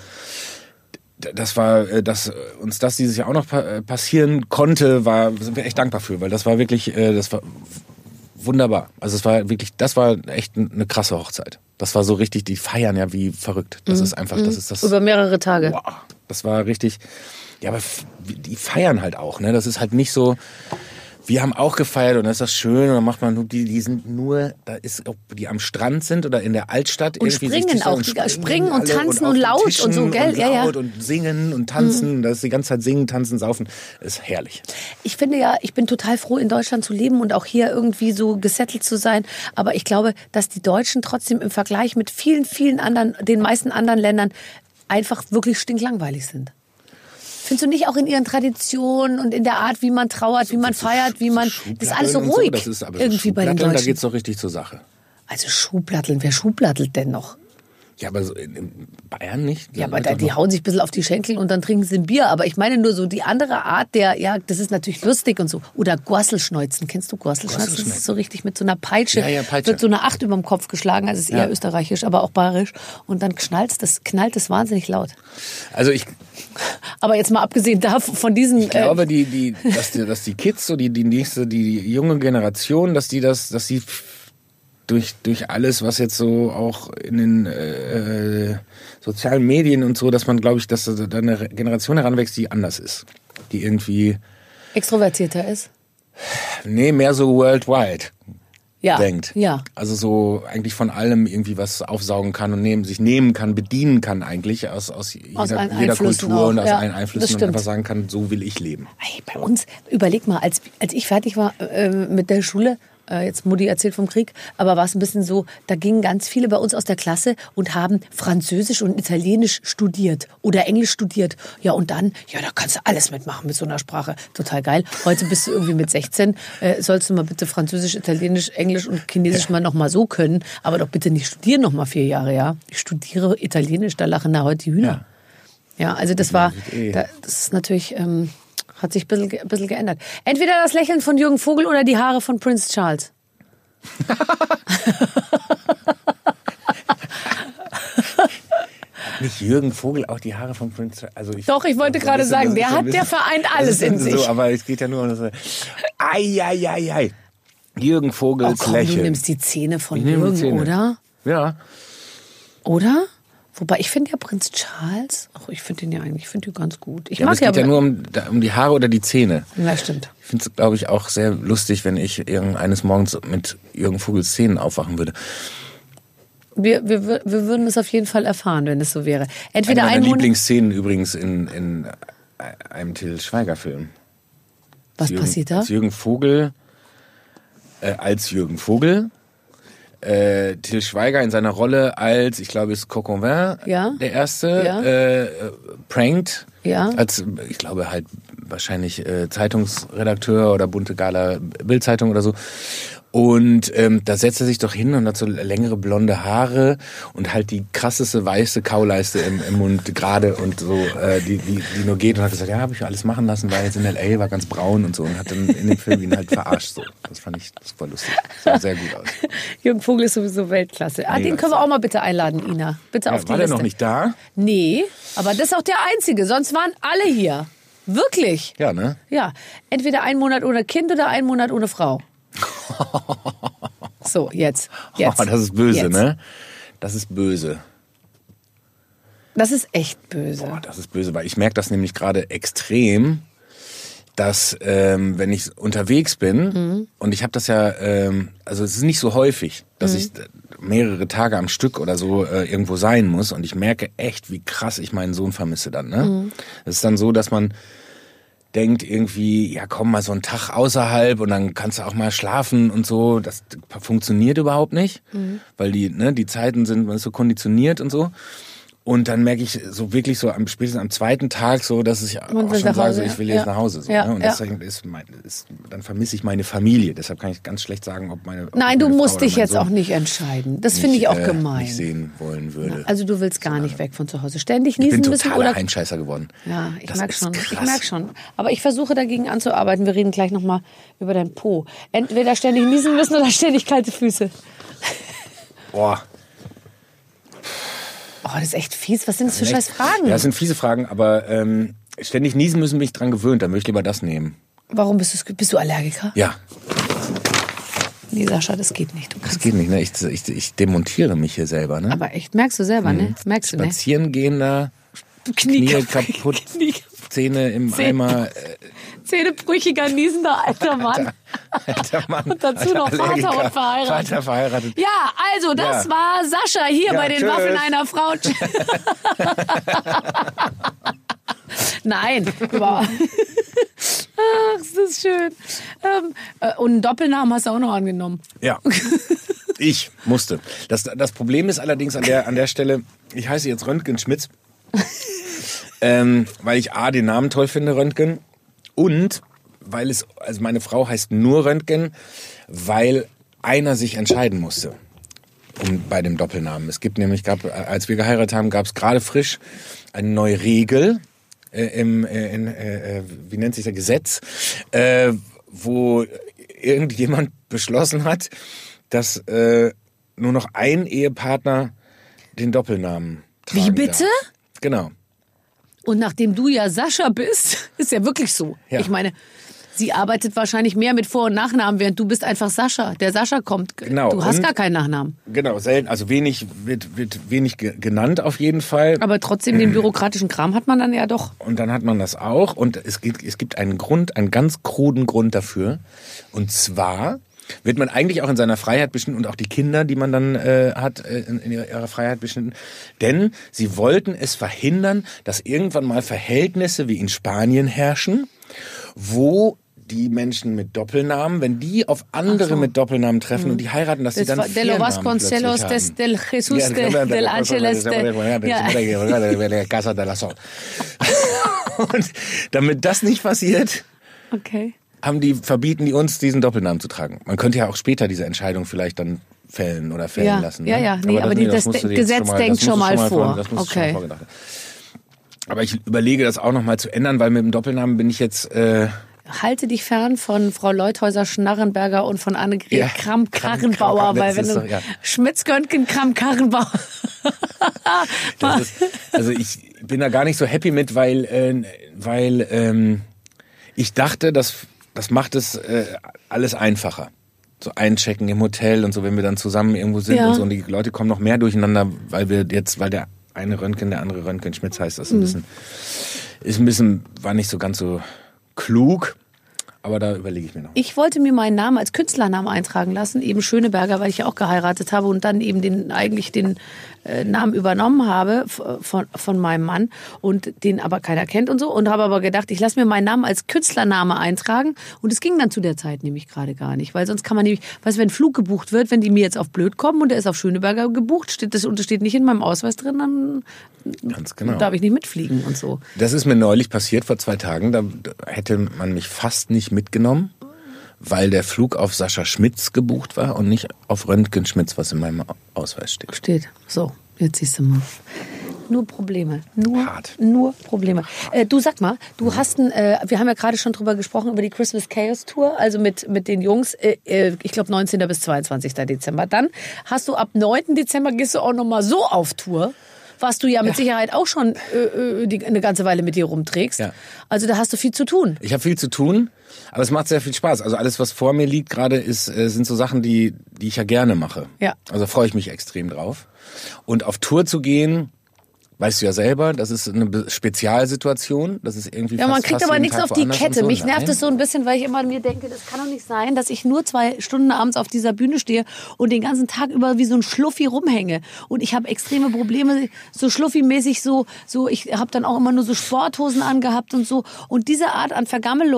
das war, dass uns das dieses Jahr auch noch passieren konnte, sind wir echt dankbar für, weil das war wirklich, das war wunderbar. Also das war echt eine krasse Hochzeit. Das war so richtig, die feiern ja wie verrückt. Das ist einfach, das ist das. Über mehrere Tage. Wow, das war richtig, ja, aber die feiern halt auch, ne? Das ist halt nicht so, wir haben auch gefeiert und das ist das schön und dann macht man, die sind nur, da ist, ob die am Strand sind oder in der Altstadt. Und springen auch, springen und tanzen und laut und so, gell? Ja. Und singen und tanzen, das ist die ganze Zeit singen, tanzen, saufen, das ist herrlich. Ich finde ja, ich bin total froh, in Deutschland zu leben und auch hier irgendwie so gesettelt zu sein, aber ich glaube, dass die Deutschen trotzdem im Vergleich mit vielen, vielen anderen, den meisten anderen Ländern einfach wirklich stinklangweilig sind. Findest du nicht auch in ihren Traditionen und in der Art, wie man trauert, wie man feiert, wie man... Das ist alles so ruhig das ist aber irgendwie bei den Deutschen. Da geht's doch richtig zur Sache. Also Schuhplatteln, wer schuhplattelt denn noch? Ja, aber so in Bayern nicht. Ja, aber die hauen sich ein bisschen auf die Schenkel und dann trinken sie ein Bier. Aber ich meine nur so die andere Art das ist natürlich lustig und so. Oder Gorselschneuzen. Kennst du Gorselschneuzen? Das ist so richtig mit so einer Peitsche. Ja, Peitsche. Wird so eine 8 über dem Kopf geschlagen. Also ist eher österreichisch, aber auch bayerisch. Und dann knallt das wahnsinnig laut. Also aber jetzt mal abgesehen von diesen... Ich glaube, dass die Kids, so die junge Generation, dass sie durch alles, was jetzt so auch in den sozialen Medien und so, dass man, glaube ich, dass da eine Generation heranwächst, die anders ist. Die irgendwie... Extrovertierter ist? Nee, mehr so worldwide denkt. Ja. Also so eigentlich von allem irgendwie was aufsaugen kann und sich nehmen kann, bedienen kann eigentlich aus jeder Kultur auch. Und aus allen Einflüssen und stimmt. einfach sagen kann, so will ich leben. Hey, bei uns, überleg mal, als ich fertig war mit der Schule, jetzt Mutti erzählt vom Krieg, aber war es ein bisschen so, da gingen ganz viele bei uns aus der Klasse und haben Französisch und Italienisch studiert oder Englisch studiert. Ja, und dann, da kannst du alles mitmachen mit so einer Sprache. Total geil. Heute bist du irgendwie mit 16, sollst du mal bitte Französisch, Italienisch, Englisch und Chinesisch mal noch mal so können, aber doch bitte nicht studieren noch mal 4 Jahre, ja. Ich studiere Italienisch, da lachen da heute die Hühner. Ja, also das ist natürlich... hat sich ein bisschen geändert. Entweder das Lächeln von Jürgen Vogel oder die Haare von Prince Charles. Nicht Jürgen Vogel auch die Haare von Prince? Also ich wollte gerade sagen, der vereint alles in sich. So, aber es geht ja nur um das. Ei. Jürgen Vogels komm, Lächeln. Du nimmst die Zähne von Jürgen, oder? Ja. Oder? Wobei, ich finde ja Prinz Charles, ich finde den ja eigentlich, ganz gut. Ich Ja, mag es geht ja nur um die Haare oder die Zähne. Ja, stimmt. Ich finde es, glaube ich, auch sehr lustig, wenn ich eines Morgens mit Jürgen Vogels Zähnen aufwachen würde. Wir würden es auf jeden Fall erfahren, wenn es so wäre. Entweder Eine meiner Lieblingsszenen übrigens in einem Til Schweiger-Film. Was passiert da? Als Jürgen Vogel, Til Schweiger in seiner Rolle als, ich glaube, ist Coquenvin, der erste, prankt. Ja. Als, ich glaube, halt wahrscheinlich Zeitungsredakteur oder bunte Gala Bildzeitung oder so. Und da setzt er sich doch hin und hat so längere blonde Haare und halt die krasseste weiße Kauleiste im Mund gerade und so, die nur geht, und hat gesagt, ja, habe ich alles machen lassen, war jetzt in L.A., war ganz braun und so, und hat dann in dem Film ihn halt verarscht. So. Das fand ich super lustig. Sah sehr gut aus. Jürgen Vogel ist sowieso Weltklasse. Den können wir auch mal bitte einladen, Ina. Bitte auf die Liste. War der noch nicht da? Nee, aber das ist auch der Einzige. Sonst waren alle hier. Wirklich. Ja, ne? Ja. Entweder 1 Monat ohne Kind oder 1 Monat ohne Frau. So, jetzt. Oh, das ist böse, jetzt. Ne? Das ist böse. Das ist echt böse. Boah, das ist böse, weil ich merke das nämlich gerade extrem, dass wenn ich unterwegs bin, und ich habe das ja, also es ist nicht so häufig, dass ich mehrere Tage am Stück oder so irgendwo sein muss, und ich merke echt, wie krass ich meinen Sohn vermisse dann. Ne? Es ist dann so, dass man denkt irgendwie, ja komm, mal so einen Tag außerhalb und dann kannst du auch mal schlafen und so. Das funktioniert überhaupt nicht, weil die Zeiten sind, man ist so konditioniert und so. Und dann merke ich so wirklich so spätestens am 2. Tag so, dass ich auch schon sage, so, ich will jetzt nach Hause. So, ne? Und deswegen dann vermisse ich meine Familie. Deshalb kann ich ganz schlecht sagen, ob meine Nein, du musst dich jetzt auch nicht entscheiden. Das finde ich auch gemein. Nicht sehen wollen würde. Also du willst gar nicht weg von zu Hause. Ständig niesen müssen. Ich bin totaler Heimscheißer geworden. Ja, ich merke schon. Aber ich versuche dagegen anzuarbeiten. Wir reden gleich nochmal über dein Po. Entweder ständig niesen müssen oder ständig kalte Füße. Boah. Oh, das ist echt fies. Was sind das für scheiß Fragen? Ja, das sind fiese Fragen, aber ständig niesen müssen mich dran gewöhnt. Dann möchte ich lieber das nehmen. Warum bist du Allergiker? Ja. Nee, Sascha, das geht nicht. Das geht nicht, ne? Ich demontiere mich hier selber, ne? Aber echt, merkst du selber, ne? Merkst du, ne? Spazieren gehen da, Knie kaputt, Zähne im Eimer. Zähnebrüchiger, niesender alter Mann. Alter Mann. Und dazu noch Vater und verheiratet. Vater verheiratet. Ja, also das war Sascha hier bei den Waffeln einer Frau. Nein. Ach, ist das schön. Und einen Doppelnamen hast du auch noch angenommen. Ja. Ich musste. Das Problem ist allerdings an der Stelle, ich heiße jetzt Röntgen Schmitz, weil ich A, den Namen toll finde, Röntgen, und weil also meine Frau heißt nur Röntgen, weil einer sich entscheiden musste bei dem Doppelnamen. Es gibt nämlich, als wir geheiratet haben, gab es gerade frisch eine neue Regel wie nennt sich das Gesetz, wo irgendjemand beschlossen hat, dass nur noch ein Ehepartner den Doppelnamen tragen Wie bitte? darf. Genau. Und nachdem du ja Sascha bist, ist ja wirklich so. Ja. Ich meine, sie arbeitet wahrscheinlich mehr mit Vor- und Nachnamen, während du bist einfach Sascha. Der Sascha kommt. Genau. Du hast gar keinen Nachnamen. Genau, selten. Also wird wenig genannt auf jeden Fall. Aber trotzdem den bürokratischen Kram hat man dann ja doch. Und dann hat man das auch. Und es gibt einen ganz kruden Grund dafür. Und zwar wird man eigentlich auch in seiner Freiheit beschnitten und auch die Kinder, die man dann hat, in ihrer Freiheit beschnitten. Denn sie wollten es verhindern, dass irgendwann mal Verhältnisse wie in Spanien herrschen, wo die Menschen mit Doppelnamen, wenn die auf andere mit Doppelnamen treffen und die heiraten, dass sie dann De lo Vasconcelos, del Jesus, del Angeles, Casa de la Sol. Und damit das nicht passiert, verbieten die uns, diesen Doppelnamen zu tragen. Man könnte ja auch später diese Entscheidung vielleicht dann fällen lassen. Ja, ne? ja, nee, aber das Gesetz denkt schon mal vor. Das muss schon mal vorgedacht. Aber ich überlege das auch noch mal zu ändern, weil mit dem Doppelnamen bin ich jetzt halte dich fern von Frau Leuthäuser-Schnarrenberger und von Annegret Kramp-Karrenbauer, weil wenn du Schmitz-Göntgen Kramp-Karrenbauer. Also ich bin da gar nicht so happy mit, weil ich dachte, das macht es alles einfacher. So einchecken im Hotel und so, wenn wir dann zusammen irgendwo sind und so, und die Leute kommen noch mehr durcheinander, weil der eine Röntgen, der andere Röntgen Schmitz heißt, das war nicht so ganz so klug, aber da überlege ich mir noch. Ich wollte mir meinen Namen als Künstlernamen eintragen lassen, eben Schöneberger, weil ich ja auch geheiratet habe und dann eben den Namen übernommen habe von meinem Mann und den aber keiner kennt und so, und habe aber gedacht, ich lasse mir meinen Namen als Künstlername eintragen, und es ging dann zu der Zeit nämlich gerade gar nicht, weil sonst kann man nämlich, weißt du, wenn ein Flug gebucht wird, wenn die mir jetzt auf blöd kommen und der ist auf Schöneberger gebucht, steht nicht in meinem Ausweis drin, dann ganz genau. Darf ich nicht mitfliegen und so. Das ist mir neulich passiert, vor 2 Tagen, da hätte man mich fast nicht mitgenommen, weil der Flug auf Sascha Schmitz gebucht war und nicht auf Röntgen Schmitz, was in meinem Ausweis steht. So, jetzt siehst du mal. Nur Probleme. Hart. Nur Probleme. Du sag mal, wir haben ja gerade schon drüber gesprochen, über die Christmas Chaos Tour, also mit den Jungs, ich glaube 19. bis 22. Dezember. Dann hast du ab 9. Dezember gehst du auch nochmal so auf Tour, was du ja mit Sicherheit auch schon eine ganze Weile mit dir rumträgst. Ja. Also da hast du viel zu tun. Ich habe viel zu tun, aber es macht sehr viel Spaß. Also alles, was vor mir liegt gerade, sind so Sachen, die ich ja gerne mache. Ja. Also freue ich mich extrem drauf. Und auf Tour zu gehen, weißt du ja selber, das ist eine Spezialsituation. Das ist irgendwie man kriegt aber nichts auf die Kette. So. Mich nervt es so ein bisschen, weil ich immer mir denke, das kann doch nicht sein, dass ich nur 2 Stunden abends auf dieser Bühne stehe und den ganzen Tag über wie so ein Schluffi rumhänge. Und ich habe extreme Probleme, so Schluffi-mäßig so ich habe dann auch immer nur so Sporthosen angehabt und so. Und diese Art an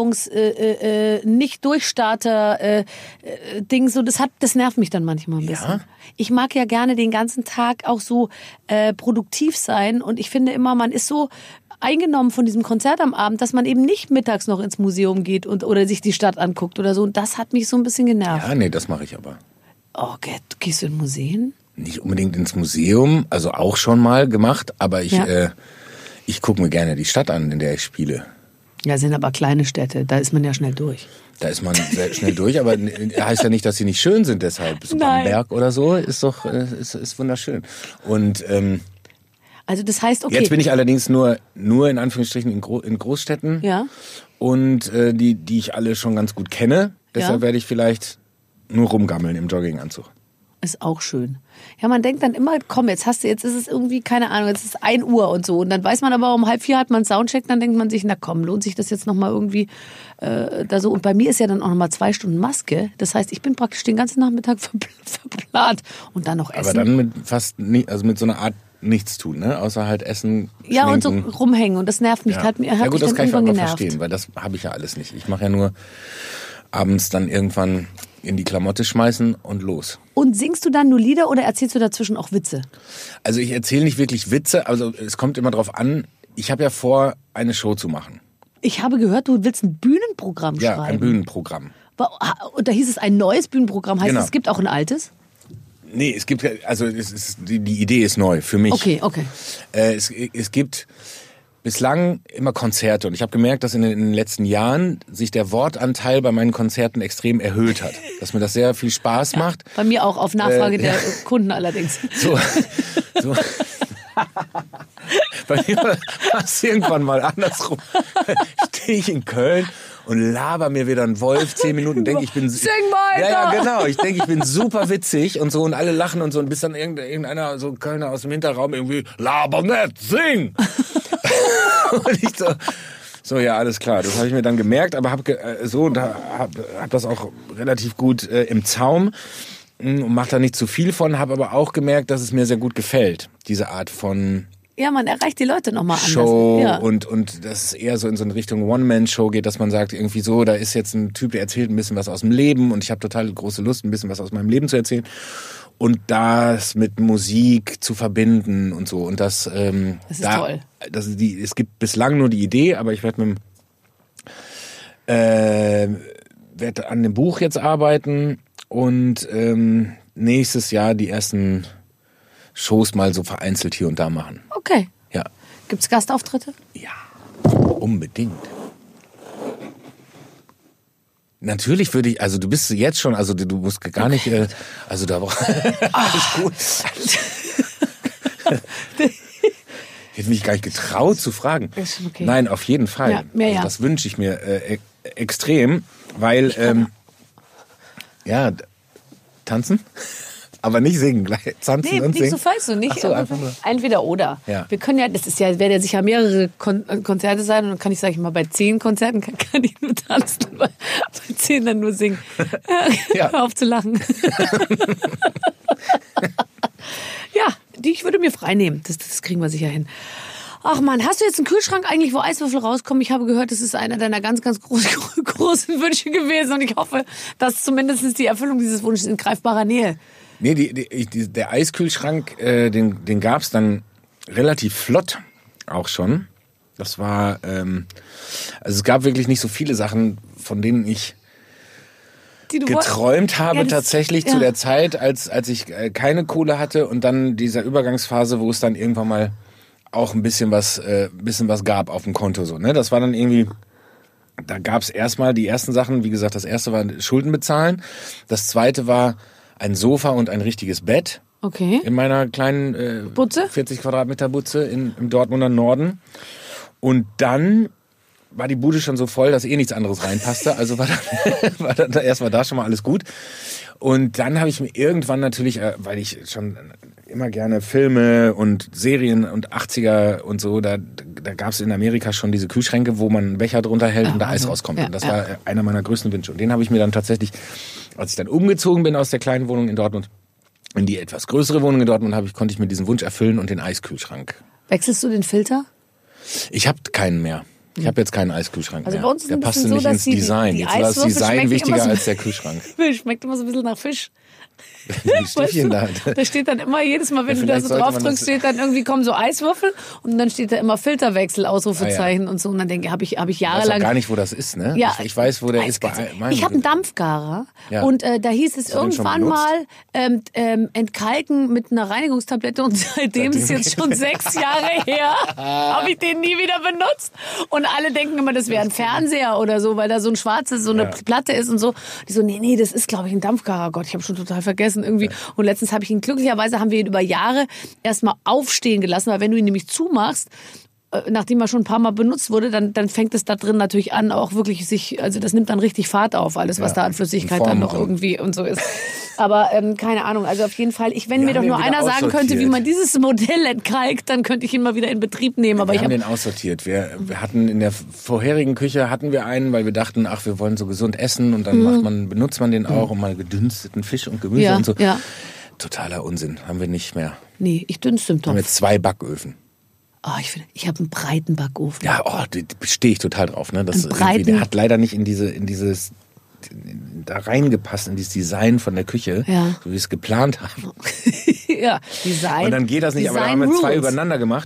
nicht Durchstarter Ding, so das nervt mich dann manchmal ein bisschen. Ja? Ich mag ja gerne den ganzen Tag auch so produktiv sein. Und ich finde immer, man ist so eingenommen von diesem Konzert am Abend, dass man eben nicht mittags noch ins Museum geht oder sich die Stadt anguckt oder so. Und das hat mich so ein bisschen genervt. Ja, nee, das mache ich aber. Oh, okay. Gehst du in Museen? Nicht unbedingt ins Museum, also auch schon mal gemacht, aber ich gucke mir gerne die Stadt an, in der ich spiele. Ja, sind aber kleine Städte, da ist man ja schnell durch. Da ist man sehr schnell durch, aber heißt ja nicht, dass sie nicht schön sind deshalb. So Bamberg oder so ist doch ist wunderschön. Und also das heißt, okay. Jetzt bin ich allerdings nur in Anführungsstrichen in Großstädten. Ja. Und die ich alle schon ganz gut kenne. Deshalb werde ich vielleicht nur rumgammeln im Jogginganzug. Ist auch schön. Ja, man denkt dann immer, komm, jetzt ist es irgendwie, keine Ahnung, jetzt ist 1 Uhr und so. Und dann weiß man aber, um 3:30 hat man Soundcheck, dann denkt man sich, na komm, lohnt sich das jetzt nochmal irgendwie da so. Und bei mir ist ja dann auch nochmal 2 Stunden Maske. Das heißt, ich bin praktisch den ganzen Nachmittag verplant. Und dann noch essen. Aber dann mit mit so einer Art nichts tun, ne? Außer halt essen, ja, schminken. Und so rumhängen. Und das nervt mich. Ja, hat gut, das mich kann ich aber genervt. verstehen, weil das habe ich ja alles nicht. Ich mache ja nur abends dann irgendwann in die Klamotte schmeißen und los. Und singst du dann nur Lieder oder erzählst du dazwischen auch Witze? Also ich erzähle nicht wirklich Witze, also es kommt immer drauf an. Ich habe ja vor, eine Show zu machen. Ich habe gehört, du willst ein Bühnenprogramm schreiben. Ja, ein Bühnenprogramm. Und da hieß es ein neues Bühnenprogramm. Heißt genau. Es gibt auch ein altes? Nee, die Idee ist neu für mich. Okay. Es gibt bislang immer Konzerte und ich habe gemerkt, dass in den letzten Jahren sich der Wortanteil bei meinen Konzerten extrem erhöht hat. Dass mir das sehr viel Spaß macht. Bei mir auch, auf Nachfrage der Kunden allerdings. So. Bei mir war es irgendwann mal andersrum. Stehe ich in Köln und laber mir wieder einen Wolf 10 Minuten, denke ich bin sing weiter. Ja, genau, ich denke ich bin super witzig und so und alle lachen und so und bis dann irgendeiner so Kölner aus dem Hinterraum irgendwie laber nicht, sing. Und ich so ja, alles klar, das habe ich mir dann gemerkt, aber hab das auch relativ gut im Zaum und mach da nicht zu viel von, habe aber auch gemerkt, dass es mir sehr gut gefällt, diese Art von ja, man erreicht die Leute nochmal anders. Show ja. und dass es eher so in so eine Richtung One-Man-Show geht, dass man sagt irgendwie so, da ist jetzt ein Typ, der erzählt ein bisschen was aus dem Leben und ich habe total große Lust, ein bisschen was aus meinem Leben zu erzählen und das mit Musik zu verbinden und so und das ist toll. Es gibt bislang nur die Idee, aber ich werde an dem Buch jetzt arbeiten und nächstes Jahr die ersten Shows mal so vereinzelt hier und da machen. Okay. Ja. Gibt's Gastauftritte? Ja, unbedingt. Natürlich würde ich, also du bist jetzt schon, also du musst gar nicht, also da war alles gut. Ich hätte mich gar nicht getraut zu fragen. Ist schon okay. Nein, auf jeden Fall. Ja, mehr, also ja. das wünsche ich mir extrem, weil, tanzen, aber nicht singen, gleich tanzen Nee, und nicht singen. so falsch, so nicht. Ach so, einfach nur. Entweder oder. Ja. Wir können ja, das ist ja, werden ja sicher mehrere Konzerte sein und dann kann ich, sag ich mal, bei 10 Konzerten kann ich nur tanzen, bei 10 dann nur singen. Ja. Hör auf zu lachen. Ja, ich würde mir frei nehmen. Das kriegen wir sicher hin. Ach man, hast du jetzt einen Kühlschrank eigentlich, wo Eiswürfel rauskommen? Ich habe gehört, das ist einer deiner ganz, ganz großen Wünsche gewesen und ich hoffe, dass zumindest die Erfüllung dieses Wunsches in greifbarer Nähe. Nee, der Eiskühlschrank, den gab's dann relativ flott auch schon. Das war, also es gab wirklich nicht so viele Sachen, von denen ich geträumt habe, ja, tatsächlich zu der Zeit, als ich keine Kohle hatte und dann dieser Übergangsphase, wo es dann irgendwann mal auch ein bisschen was gab auf dem Konto, so, ne? Das war dann irgendwie, da gab's erstmal die ersten Sachen, wie gesagt, das erste war Schulden bezahlen, das zweite war ein Sofa und ein richtiges Bett. Okay. In meiner kleinen Butze? 40 Quadratmeter Butze im Dortmunder Norden. Und dann war die Bude schon so voll, dass nichts anderes reinpasste. Also war dann erstmal da schon mal alles gut. Und dann habe ich mir irgendwann natürlich, weil ich schon immer gerne Filme und Serien und 80er und so, da gab es in Amerika schon diese Kühlschränke, wo man einen Becher drunter hält und da Eis rauskommt. Und das war einer meiner größten Wünsche. Und den habe ich mir dann tatsächlich, als ich dann umgezogen bin aus der kleinen Wohnung in Dortmund, in die etwas größere Wohnung in Dortmund, konnte ich mir diesen Wunsch erfüllen und den Eiskühlschrank. Wechselst du den Filter? Ich habe keinen mehr. Ich habe jetzt keinen Eiskühlschrank Also mehr. bei uns ist Der ein passte bisschen so, nicht dass ins die Design. Jetzt war das Eiswürfel Design schmecken wichtiger immer so- als der Kühlschrank. Schmeckt immer so ein bisschen nach Fisch. Die Stiefchen da. Da steht dann immer, jedes Mal, wenn Ja, du da vielleicht so sollte drauf man drückst, das- steht dann irgendwie, kommen so Eiswürfel und dann steht da immer Filterwechsel, Ausrufezeichen und so. Und dann denke ich, habe ich Ich weiß auch jahrelang... gar nicht, wo das ist, ne? Ja, Ich weiß, wo der ist bei meinem. Ich habe einen Dampfgarer und da hieß es Hast du den schon irgendwann mal entkalken mit einer Reinigungstablette und seitdem ist jetzt schon 6 Jahre her, habe ich den nie wieder benutzt. Und alle denken immer, das wäre ein Fernseher oder so, weil da so ein schwarzes, so eine Platte ist und so. Die so, nee, das ist, glaube ich, ein Dampfgarer. Gott, ich habe schon total vergessen irgendwie. Und letztens habe ich ihn, glücklicherweise haben wir ihn über Jahre erstmal aufstehen gelassen, weil wenn du ihn nämlich zumachst, nachdem er schon ein paar Mal benutzt wurde, dann fängt es da drin natürlich an, auch wirklich also das nimmt dann richtig Fahrt auf, alles, was da an Flüssigkeit in Form dann noch drin. irgendwie und so ist. Aber keine Ahnung, also auf jeden Fall, wenn mir doch haben nur den wieder einer sagen könnte, wie aussortiert. man dieses Modell entkalkt, dann könnte ich ihn mal wieder in Betrieb nehmen. Aber Wir ich haben habe den aussortiert. Wir hatten in der vorherigen Küche einen, weil wir dachten, ach, wir wollen so gesund essen und dann benutzt man den auch und mal gedünsteten Fisch und Gemüse Ja, und so. ja. Totaler Unsinn. Haben wir nicht mehr. Nee, ich dünste im Wir haben Topf. jetzt 2 Backöfen. Ich habe einen breiten Backofen. Ja, da stehe ich total drauf. Ne? Das Einen breiten- der hat leider nicht in dieses da reingepasst, in dieses Design von der Küche, Ja. so wie wir es geplant haben. Ja, Design. Und dann geht das nicht, aber da haben wir Design 2 rules. übereinander gemacht.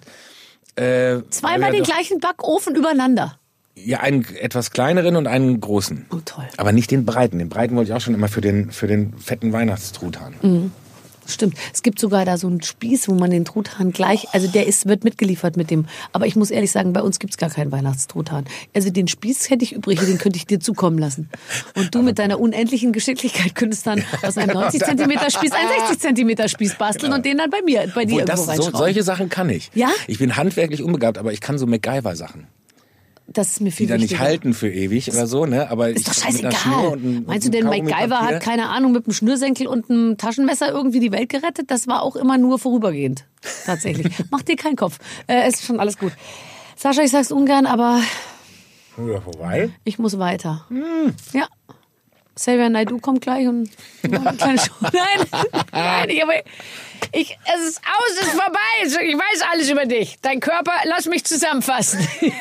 Zweimal den gleichen Backofen übereinander. Ja, einen etwas kleineren und einen großen. Oh, toll. Aber nicht den breiten. Den breiten wollte ich auch schon immer für den fetten Weihnachtstruthahn. Stimmt. Es gibt sogar da so einen Spieß, wo man den Truthahn gleich, also wird mitgeliefert mit dem. Aber ich muss ehrlich sagen, bei uns gibt's gar keinen Weihnachtstruthahn. Also den Spieß hätte ich übrig, den könnte ich dir zukommen lassen. Und du mit deiner unendlichen Geschicklichkeit könntest dann aus einem 90 Zentimeter Spieß einen 60 Zentimeter Spieß basteln und den dann bei dir irgendwo reinschrauben. Solche Sachen kann ich. Ja? Ich bin handwerklich unbegabt, aber ich kann so MacGyver-Sachen. Das ist mir viel Die da nicht wichtiger. halten für ewig oder so, ne? Aber Ist doch mit einer Schnur scheißegal. und einem- Meinst du und denn, einem MacGyver Kaugummipapier? hat, keine Ahnung, mit einem Schnürsenkel und einem Taschenmesser irgendwie die Welt gerettet? Das war auch immer nur vorübergehend. Tatsächlich. Mach dir keinen Kopf. Ist schon alles gut. Sascha, ich sag's ungern, aber Ja, vorbei. ich muss weiter. Ja. Xavier Naidoo kommt gleich und macht eine kleine Show. Nein, es ist aus, es ist vorbei. Ich weiß alles über dich. Dein Körper, lass mich zusammenfassen.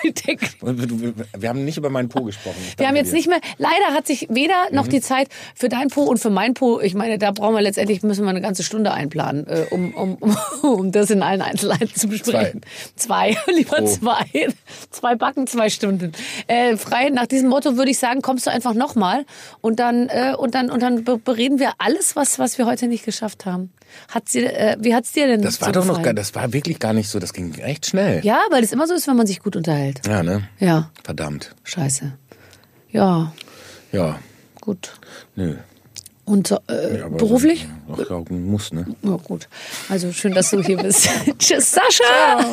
Wir haben nicht über meinen Po gesprochen. Ich Wir haben danke jetzt dir. nicht mehr, leider hat sich weder noch die Zeit für dein Po und für mein Po, ich meine, da brauchen wir letztendlich, müssen wir eine ganze Stunde einplanen, um das in allen Einzelheiten zu besprechen. 2, lieber Pro. 2. 2 Backen, 2 Stunden. Frei, nach diesem Motto würde ich sagen, kommst du einfach nochmal und dann bereden wir alles, was wir heute nicht geschafft haben. Wie hat's dir denn Das war so doch noch, gefallen? das war wirklich gar nicht so, das ging echt schnell. Ja, weil es immer so ist, wenn man sich gut unterhält. Ja, ne? Ja, Verdammt. scheiße. Ja. Ja. gut. Nö. Und Ja, beruflich? Ja, muss, ne? Ja, gut. Also schön, dass du hier bist. Tschüss, Sascha!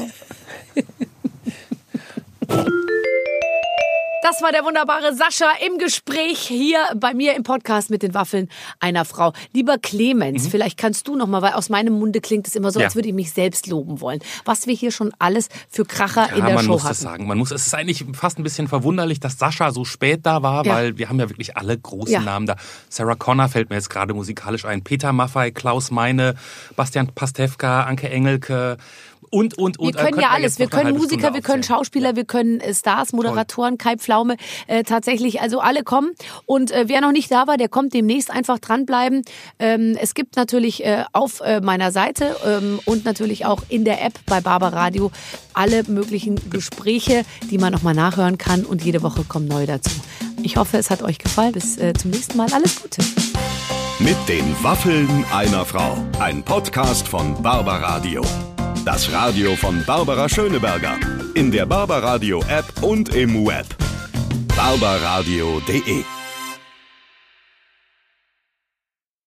Das war der wunderbare Sascha im Gespräch hier bei mir im Podcast mit den Waffeln einer Frau. Lieber Clemens, vielleicht kannst du noch mal, weil aus meinem Munde klingt es immer so, als würde ich mich selbst loben wollen. Was wir hier schon alles für Kracher in der Show hatten. Man muss das sagen. Es ist eigentlich fast ein bisschen verwunderlich, dass Sascha so spät da war, weil wir haben ja wirklich alle großen Namen da. Sarah Connor fällt mir jetzt gerade musikalisch ein. Peter Maffay, Klaus Meine, Bastian Pastewka, Anke Engelke. Und. Wir können ja alles. Wir können Musiker, wir können Schauspieler, wir können Stars, Moderatoren, Kai Pflaume. Tatsächlich, also alle kommen. Und wer noch nicht da war, der kommt demnächst. Einfach dranbleiben. Es gibt natürlich auf meiner Seite und natürlich auch in der App bei Barbaradio alle möglichen Gespräche, die man nochmal nachhören kann. Und jede Woche kommen neue dazu. Ich hoffe, es hat euch gefallen. Bis zum nächsten Mal. Alles Gute. Mit den Waffeln einer Frau. Ein Podcast von Barbaradio. Das Radio von Barbara Schöneberger. In der Barbaradio App und im Web. barbaradio.de